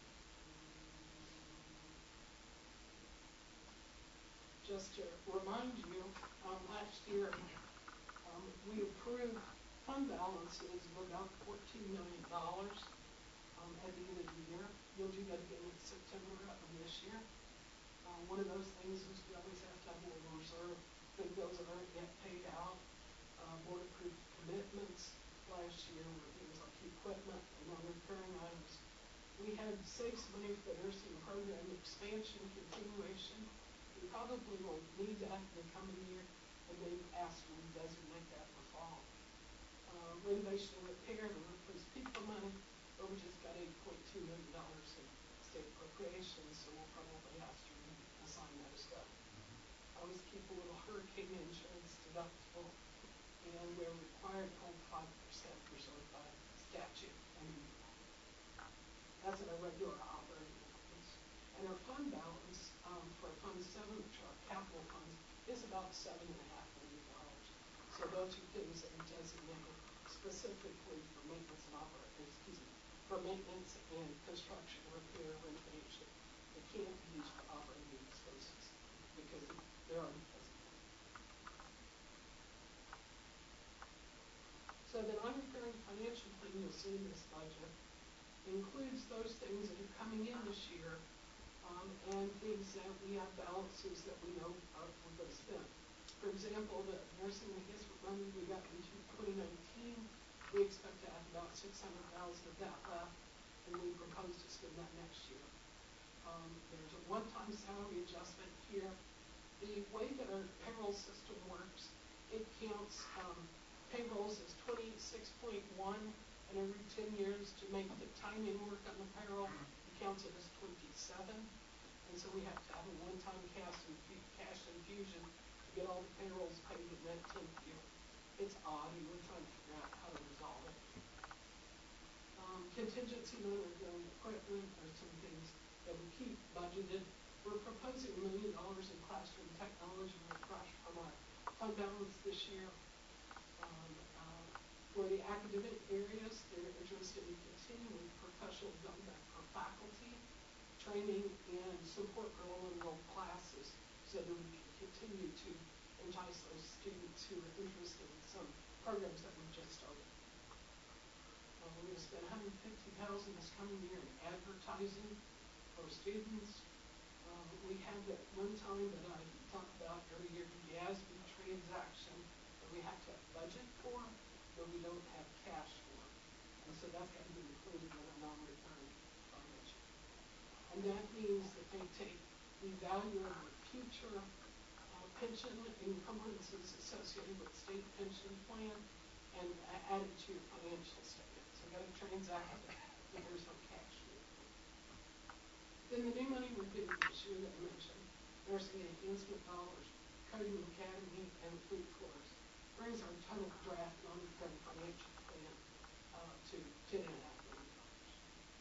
Just to remind you, um, last year um, we approved fund balances of about fourteen million dollars um, at the end of the year. You'll do that again in September of this year. Uh, one of those things is we always have to have a little reserve for the bills that aren't yet paid out. Uh, board approved commitments last year were things like equipment and non-recurring items. We had saved some money for the nursing program expansion continuation. We probably won't need that in the coming year, and they asked to redesignate that in the fall. Uh, renovation and repair, the roof was people money, but we just got eight point two million dollars in state appropriations, so we'll probably have to reassign that as well. I always keep a little hurricane insurance deductible, and we're required to hold five percent reserved by statute. And that's our regular operating funds. And our fund balance um, for Fund seven, which are our capital funds, is about seven and a half million dollars. So those are things that are designated specifically for maintenance and operation, excuse me, for maintenance and construction, repair, renovation. They can't be used for operating expenses because they're already designated. So the non-recurring financial plan you'll see in this budget includes those things that are coming in this year um, and things that we have balances that we know are, we're going to spend. For example, the nursing enhancement money we got in twenty nineteen, we expect to have about six hundred thousand of that left, and we propose to spend that next year. Um, there's a one-time salary adjustment here. The way that our payroll system works, it counts um, payrolls as twenty-six point one, and every ten years to make the timing work on the payroll, it counts it as twenty-seven. And so we have to have a one-time cash, infu- cash infusion to get all the payrolls paid in that tenth year. It's odd, and we're trying to figure out how to resolve it. Um, contingency non-recurring equipment are some things that we keep budgeted. We're proposing a million dollars in classroom technology refresh from our fund balance this year. Um, uh, for the academic areas, they're interested in continuing professional development for faculty, training, and support for low-enrolled classes so that we can continue to entice those students who are interested in some programs that we've just started. Uh, we're going to spend one hundred fifty thousand dollars this coming year in advertising for students. Uh, we had that one time that I talked about earlier, the GASB transaction that we have to have budget for, but we don't have cash for. And so that's got to be included in our non-recurring budget. And that means that they take the value of the future uh, pension encumbrances associated with state pension plan and uh, add it to your financial statement. So you got to transact it, but there's no cash for it. Then the new money we're getting this year that I mentioned, nursing enhancement dollars, coding academy, and food course, brings our total draft non-recurring financial plan uh, to ten and a half million dollars.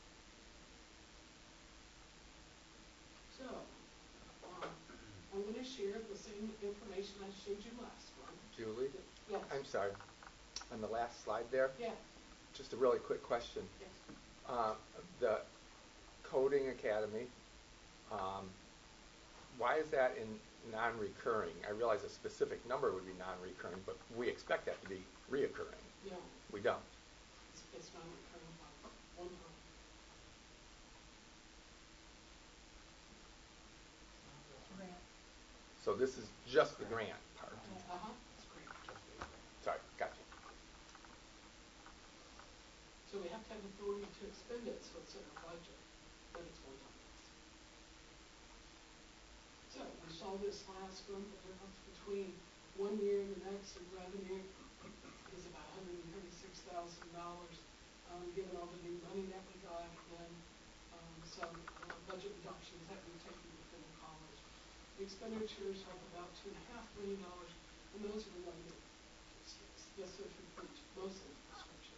So, um, I'm going to share the same information I showed you last one. Julie? Yes. I'm sorry. On the last slide there? Yes. Just a really quick question. Yes. Uh, the Coding Academy, um, why is that in non-recurring? I realize a specific number would be non-recurring, but we expect that to be reoccurring. No. We don't. It's, it's non-recurring funds, one time. Grant. So this is just the grant part. Uh, uh-huh, that's great. Just a grant. Sorry, gotcha. So we have to have authority to expend it, so it's in our budget, but it's one time. So we saw this last one, the difference between one year and the next in revenue is about one hundred thirty-six thousand dollars, um, given all the new money that we got and um, some uh, budget reductions that we've taken within the college. The expenditures are about two and a half million dollars, and those are related specifically to most infrastructure.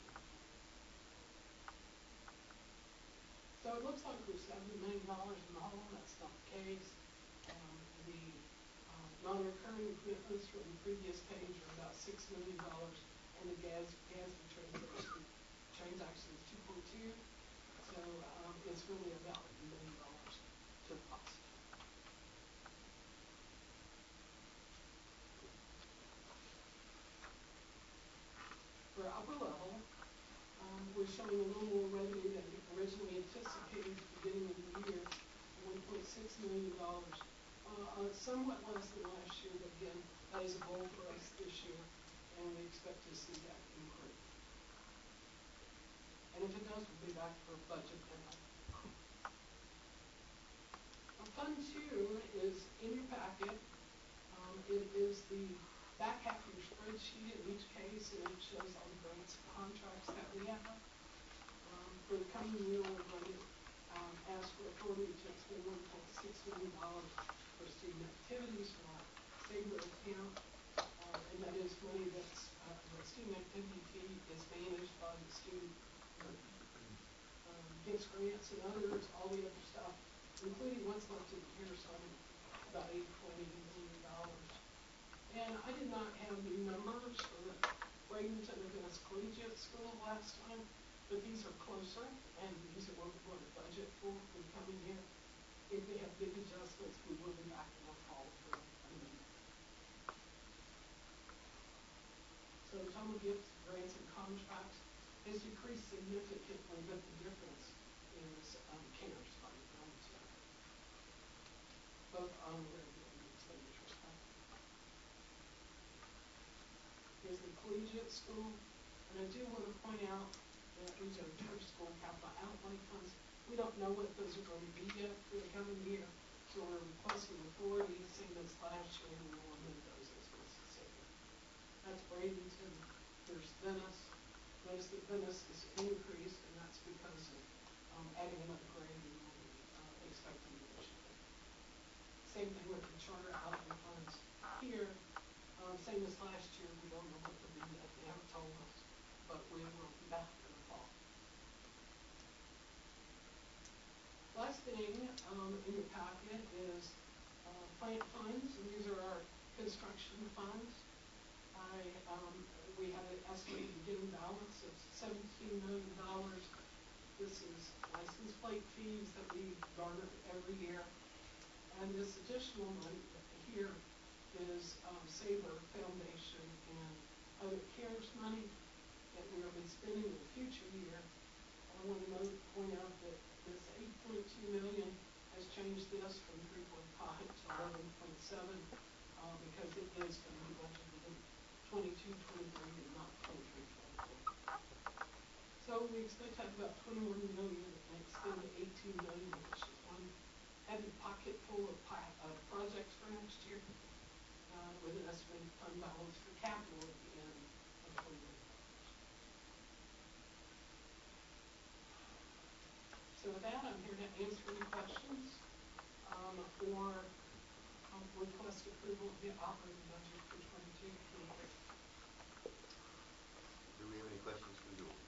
So it looks like we're seventy million dollars in the hole. That's not the case. Um, the uh, non-recurring commitments from the previous page are about six million dollars, and the gas gas transaction transaction is two point two. So um, it's really about a million dollars to the positive. For upper level, um, we're showing a little more revenue than originally anticipated at the beginning of the year, one point six million dollars. Uh, uh, somewhat less than last year, but again, that is a goal for us this year, and we expect to see that improve. And if it does, we'll be back for budget demo. Uh, Fund two is in your packet. Um, it is the back half of your spreadsheet in each case, and it shows all the grants and contracts that we have. Um, for the coming year, we're going to um, ask for authority to expend one point six million dollars for student activities from our Stabler account, uh, and that is money that's, uh, the student activity fee is managed by the student um, gifts, grants, and others, all the other stuff, including what's left in the CARES fund, about eight point eight million dollars. And I did not have new numbers for the Bradenton Advanced Collegiate School last time, but these are closer, and these are what we're going to budget for for the coming year. If we have big adjustments, we will be back in the fall for amendment. So the total gifts, grants, and contracts has decreased significantly, but the difference is um, CARES fund fund two. Both on revenue and expenditure side. Here's the collegiate school, and I do want to point out that these are church school capital outlay funds. We don't know what those are going to be yet for the coming year, so we're requesting the forty, same as last year, and we'll amend those as Mississippi. That's Bradenton, there's Venice. Notice that Venice is increased, and that's because of um, adding another grade and we'll be uh, expecting Michigan. Same thing with the charter outlay funds here. Um, same as last year, we don't know what they'll be yet, they haven't told us, but we will be back in the fall. Last thing um, in your packet is uh, plant funds, and these are our construction funds. I, um, we have an estimated beginning balance of seventeen million dollars. This is license plate fees that we garner every year. And this additional money here is um, Saber Foundation and other CARES money that we will be spending in the future year. I want to note, point out that this eight point two million has changed this from three point five to eleven point seven uh, because it is going to be budgeted in twenty-two twenty-three and not twenty-three twenty-four. So we expect to have about twenty-one million and extend to eighteen million, which is one heavy pocket full of pi uh, projects for next year, uh, with an estimated fund balance for capital at the end of twenty million dollars. So with that, I'm here to answer any questions um, or um, request approval of the operating budget for twenty-two twenty-three. Do we have any questions for Julie?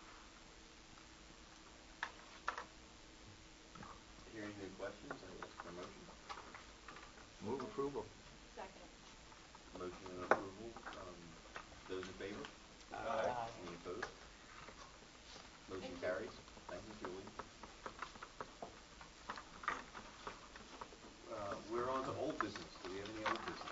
Hearing no questions, I will ask for a motion. Move approval. Second. Motion and approval. Um, those in favor? Aye. Any opposed? Motion Thank you. carries. Thank you, Julie. Uh, we're on to old business. Do we have any old business?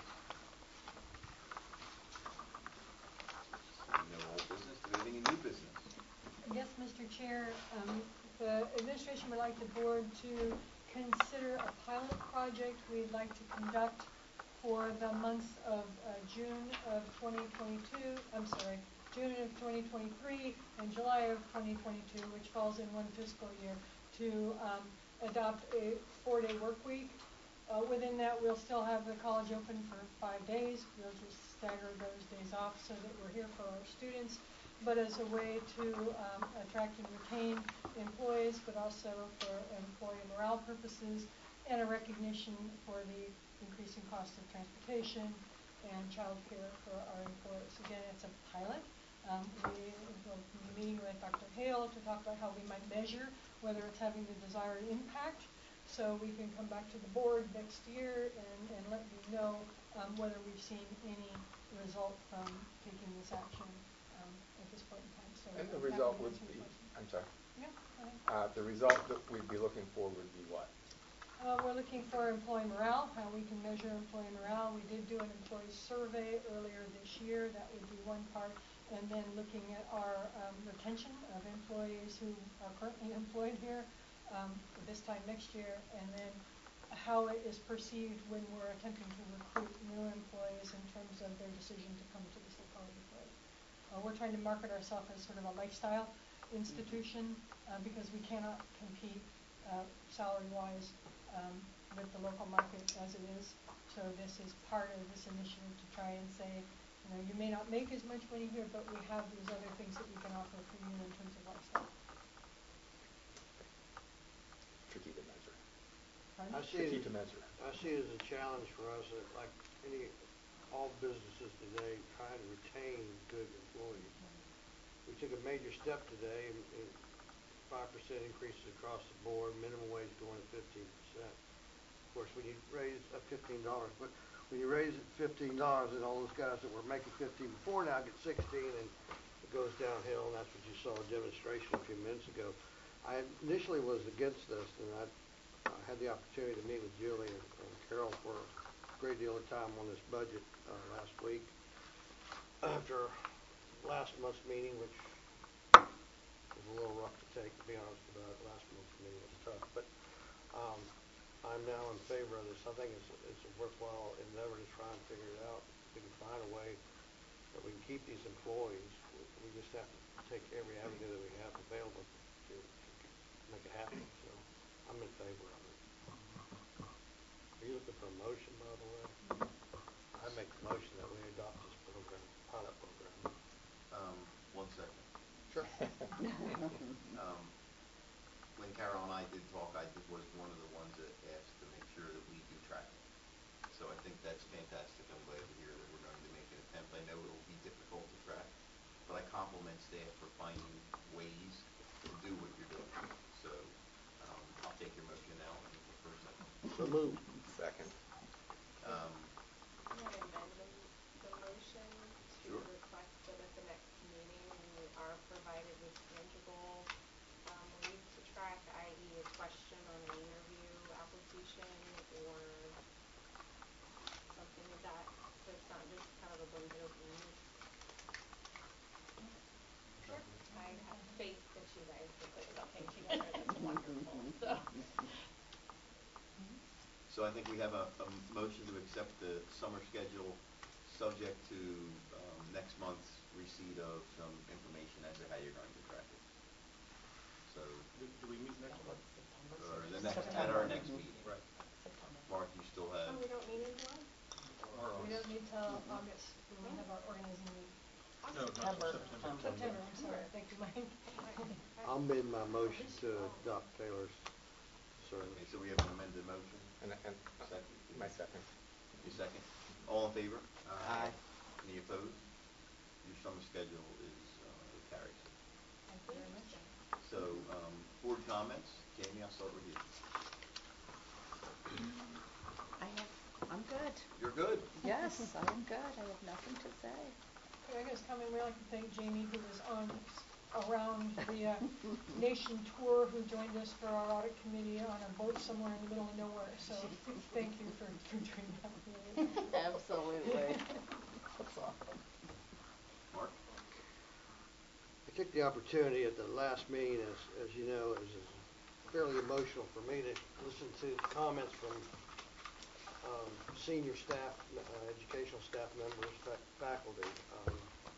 Seeing no old business. Do we have any new business? Yes, Mister Chair, um, the administration would like the board to consider a pilot project we'd like to conduct for the months of uh, June of twenty twenty-two, I'm sorry, June of twenty twenty-three and July of twenty twenty-two, which falls in one fiscal year, to um, adopt a four-day work week. Uh, within that, we'll still have the college open for five days. We'll just stagger those days off so that we're here for our students, but as a way to um, attract and retain employees, but also for employee morale purposes and a recognition for the increasing cost of transportation and child care for our employees. Again, it's a pilot. Um, we will be meeting with Doctor Hale to talk about how we might measure whether it's having the desired impact, so we can come back to the board next year and, and let you know um, whether we've seen any result from taking this action um, at this point in time. So And the I'm happy result to would answer be, any questions. I'm sorry, Yeah, go ahead. uh, the result that we'd be looking for would be what? Uh, we're looking for employee morale, how we can measure employee morale. We did do an employee survey earlier this year. That would be one part. And then looking at our um, retention of employees who are currently employed here um, this time next year. And then how it is perceived when we're attempting to recruit new employees in terms of their decision to come to this locality for it. Uh, we're trying to market ourselves as sort of a lifestyle institution uh, because we cannot compete uh, salary-wise um, with the local market as it is. So this is part of this initiative to try and say, you know, you may not make as much money here, but we have these other things that we can offer for you in terms of lifestyle. Tricky to measure. Pardon? I see Tricky it, to measure. I see it as a challenge for us, that like any, all businesses today, trying to retain good employees. We took a major step today, in, in five percent increases across the board, minimum wage going to fifteen percent. Of course, when you raise up fifteen dollars, but when you raise it fifteen dollars, and all those guys that were making fifteen before now get sixteen, and it goes downhill, and that's what you saw a demonstration a few minutes ago. I initially was against this, and I uh, had the opportunity to meet with Julie and, and Carol for a great deal of time on this budget uh, last week. After last month's meeting, which was a little rough to take, to be honest about it, last month's meeting was tough, but um, I'm now in favor of this. I think it's, it's a worthwhile endeavor to try and figure it out. If we can find a way that we can keep these employees, we, we just have to take every avenue that we have available to, to make it happen, so I'm in favor of it. Are you looking for a motion, by the way? I make the motion that we adopt this program, pilot program. Um, one second. Sure. Um, when Carol and I did talk, I did, was one of the ones that asked to make sure that we do track it. So I think that's fantastic. I'm glad to hear that we're going to make an attempt. I know it'll be difficult to track, but I compliment staff for finding ways to do what you're doing. So, um, I'll take your motion now and look for a second. So moved. Second. Um, Can I amend the, the motion to Sure. request that at the next meeting, we are provided with tangible, um, ways to track, that is a question on an interview application or something of that, so it's not just kind of a blanket agreement? Sure. I have faith that you guys will put something together that's wonderful, so. So I think we have a, a motion to accept the summer schedule, subject to, um, next month's receipt of some information as to how you're going to track it. So, Do, do we meet next month? or the next, at our next meeting. Right. Mark, you still have, Oh, we don't meet until? We don't need till August, when we have our organizing meeting. No, not till September. September, I'm sorry, thank you, Mike. I'll amend my motion to adopt Taylor's service. okay, so we have an amended motion. And, and Second. my second. Your second. All in favor? Aye. Any opposed? Your summer schedule is, uh, carries. Thank you very much. So, um, board comments. Jamie, I'll start with you. I have, I'm good. You're good. Yes, I am good. I have nothing to say. Could I just come in, we'd like to thank Jamie, who was on, around the, uh, nation tour, who joined us for our audit committee on a boat somewhere in the middle of nowhere, so thank you for, for doing that. Absolutely. That's awesome. Mark? I took the opportunity at the last meeting, as, as you know, it was fairly emotional for me to listen to comments from um, senior staff, uh, educational staff members, fa- faculty. Um,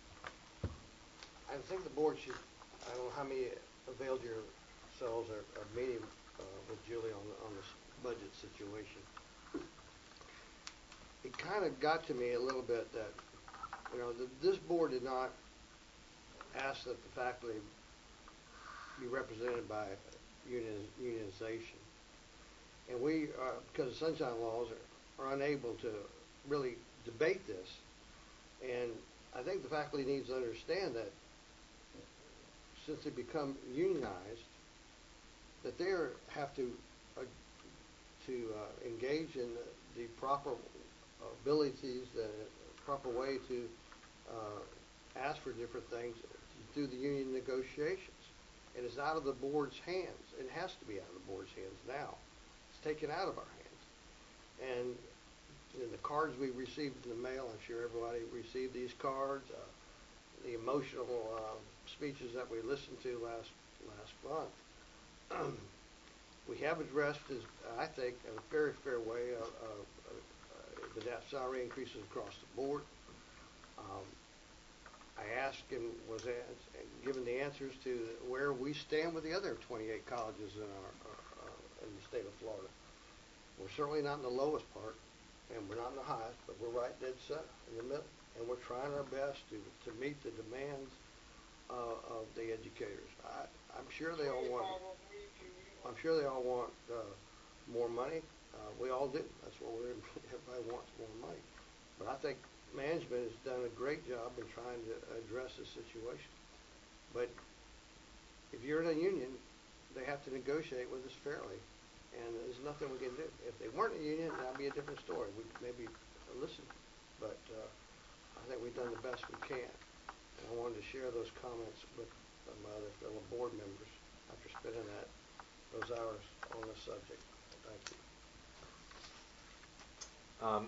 I think the board should, I don't know how many availed yourselves of, of meeting uh, with Julie on, on this budget situation. It kind of got to me a little bit that, you know, the, this board did not ask that the faculty be represented by union, unionization. And we, uh, because of sunshine laws, are, are unable to really debate this. And I think the faculty needs to understand that since they become unionized, that they have to uh, to uh, engage in the, the proper abilities, the proper way to uh, ask for different things through the union negotiations. And it's out of the board's hands. It has to be out of the board's hands now. It's taken out of our hands. And in the cards we received in the mail, I'm sure everybody received these cards. Uh, the emotional uh, speeches that we listened to last last month. We have addressed, as I think, in a very fair way, uh, uh, uh, the salary increases across the board. Um, I asked and was asked, given the answers to where we stand with the other twenty-eight colleges in our uh, uh, in the state of Florida. We're certainly not in the lowest part, and we're not in the highest, but we're right dead center in the middle, and we're trying our best to to meet the demands uh, of the educators. I, I'm sure they all want. I'm sure they all want uh, more money. Uh, we all do. That's what we're. Everybody wants more money, but I think management has done a great job in trying to address the situation. But if you're in a union, they have to negotiate with us fairly, and there's nothing we can do. If they weren't a union, that'd be a different story. We'd maybe listen, but uh, I think we've done the best we can. And I wanted to share those comments with my other fellow board members after spending that those hours on this subject. Thank you. Um,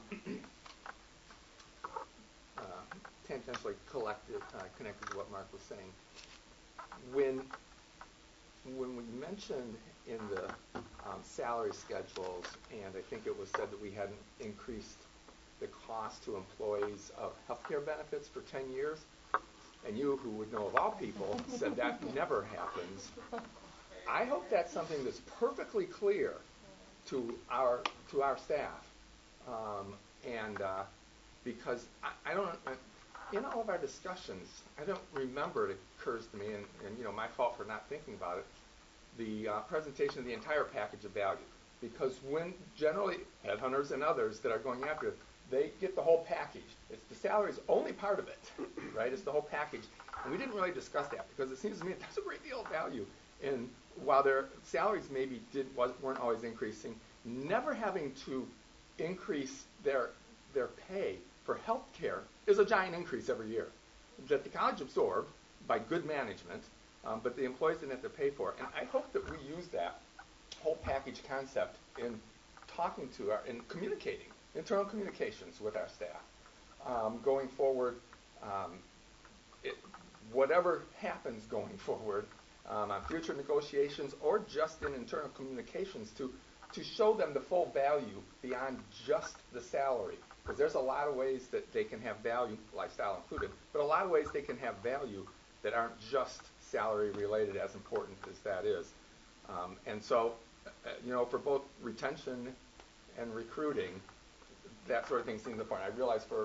uh, tangentially collected, uh, connected to what Mark was saying. When when we mentioned in the um, salary schedules, and I think it was said that we hadn't increased the cost to employees of healthcare benefits for ten years, and you, who would know of all people, said that never happens. I hope that's something that's perfectly clear to our, to our staff. Um, and, uh, because I, I don't, in all of our discussions, I don't remember, it occurs to me, and, and you know, my fault for not thinking about it, the uh, presentation of the entire package of value. Because when generally headhunters and others that are going after it, they get the whole package. It's the salary is only part of it, right? It's the whole package. And we didn't really discuss that because it seems to me there's a great deal of value in, while their salaries maybe did, was, weren't always increasing, never having to increase their, their pay for health care is a giant increase every year that the college absorbed by good management, um, but the employees didn't have to pay for it. And I hope that we use that whole package concept in talking to our, in communicating, internal communications with our staff. Um, going forward, um, it, whatever happens going forward um, on future negotiations or just in internal communications to, to show them the full value beyond just the salary. Because there's a lot of ways that they can have value, lifestyle included, but a lot of ways they can have value that aren't just salary related, as important as that is. Um, and so, uh, you know, for both retention and recruiting, that sort of thing seems important. I realize for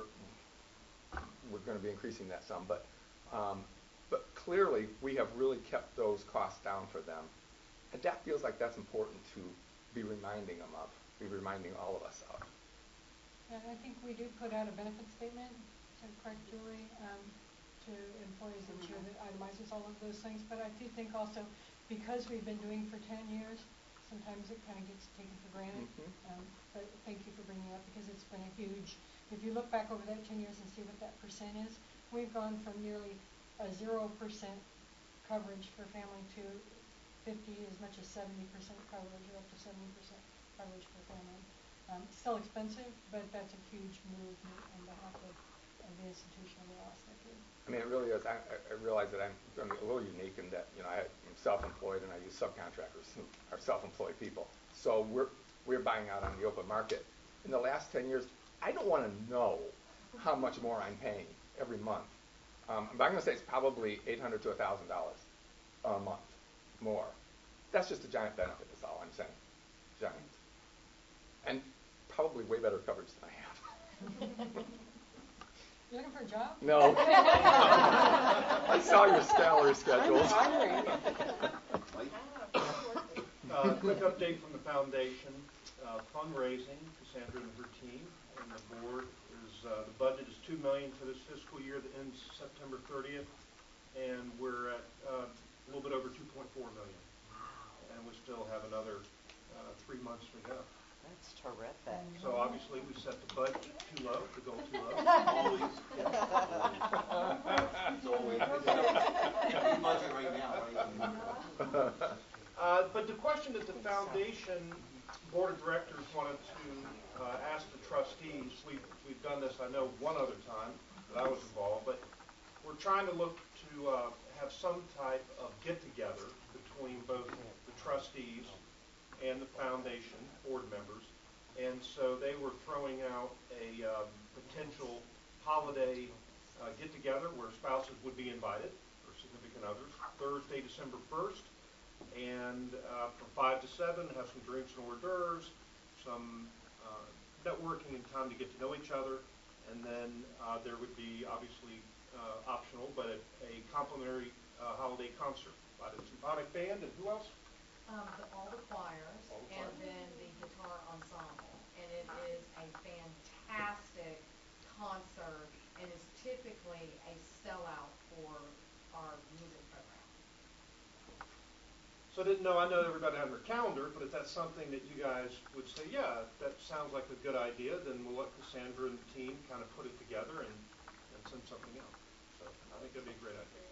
we're going to be increasing that some, but um, but clearly we have really kept those costs down for them, and that feels like that's important to be reminding them of, be reminding all of us of. And I think we do put out a benefit statement, to correct Julie, um, to employees each year that itemizes all of those things. But I do think also, because we've been doing for ten years, sometimes it kind of gets taken for granted. Mm-hmm. Um, but thank you for bringing it up, because it's been a huge, if you look back over that ten years and see what that percent is, we've gone from nearly a zero percent coverage for family to fifty, as much as seventy percent coverage, or up to seventy percent coverage for family. Um, still expensive, but that's a huge movement on behalf of, of the institution over the last decade. I mean, it really is. I, I realize that I'm going to be a little unique in that, you know, I am self-employed and I use subcontractors who are self-employed people. So we're we're buying out on the open market. In the last ten years, I don't want to know how much more I'm paying every month. Um, but I'm going to say it's probably eight hundred to a thousand dollars a month more. That's just a giant benefit. Is all I'm saying. Giant. And probably way better coverage than I have. You looking for a job? No. I saw your salary schedules. Uh, quick update from the foundation. Uh, fundraising, Cassandra and her team and the board is, uh, the budget is two million dollars for this fiscal year that ends September thirtieth, and we're at uh, a little bit over two point four million dollars. And we still have another uh, three months to go. That's terrific. So obviously we set the budget too low, the goal too low. Always. It's always. We budget right now, right? Uh, but the question that the foundation board of directors wanted to uh, ask the trustees, we've, we've done this, I know, one other time that I was involved, but we're trying to look to uh, have some type of get-together between both the trustees and the foundation board members. And so they were throwing out a um, potential holiday uh, get-together where spouses would be invited, or significant others, Thursday, December first. And uh, from five to seven, have some drinks and hors d'oeuvres, some uh, networking and time to get to know each other. And then uh, there would be, obviously uh, optional, but a, a complimentary uh, holiday concert by the symphonic band. And who else? Um, the, all the choirs, All the and choirs. then the guitar ensemble. And it is a fantastic concert, and is typically a sellout for our music program. So I didn't know, I know everybody had their calendar, but if that's something that you guys would say, yeah, that sounds like a good idea, then we'll let Cassandra and the team kind of put it together and, and send something out. So I think that'd be a great idea.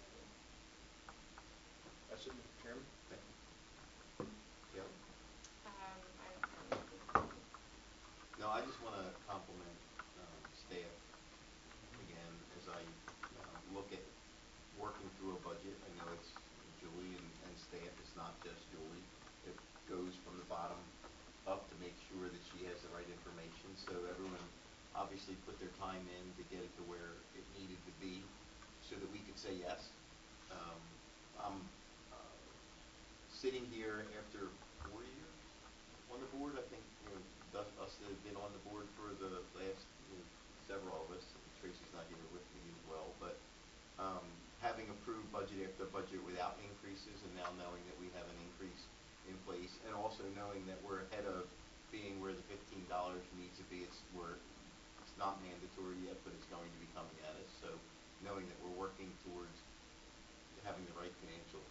That's it, Mister Chairman. Yep. Um, I don't have anything. No, I just want to compliment um, staff again as I um, look at working through a budget. I know it's Julie and, and staff. It's not just Julie. It goes from the bottom up to make sure that she has the right information. So everyone obviously put their time in to get it to where it needed to be so that we could say yes. Um, I'm uh, sitting here after four years on the board, I think, you know, thus, us that have been on the board for the last, you know, several of us, and Tracy's not here with me as well, but, um, having approved budget after budget without increases, and now knowing that we have an increase in place, and also knowing that we're ahead of being where the fifteen dollars needs to be, it's, we're, it's not mandatory yet, but it's going to be coming at us, so knowing that we're working towards having the right financial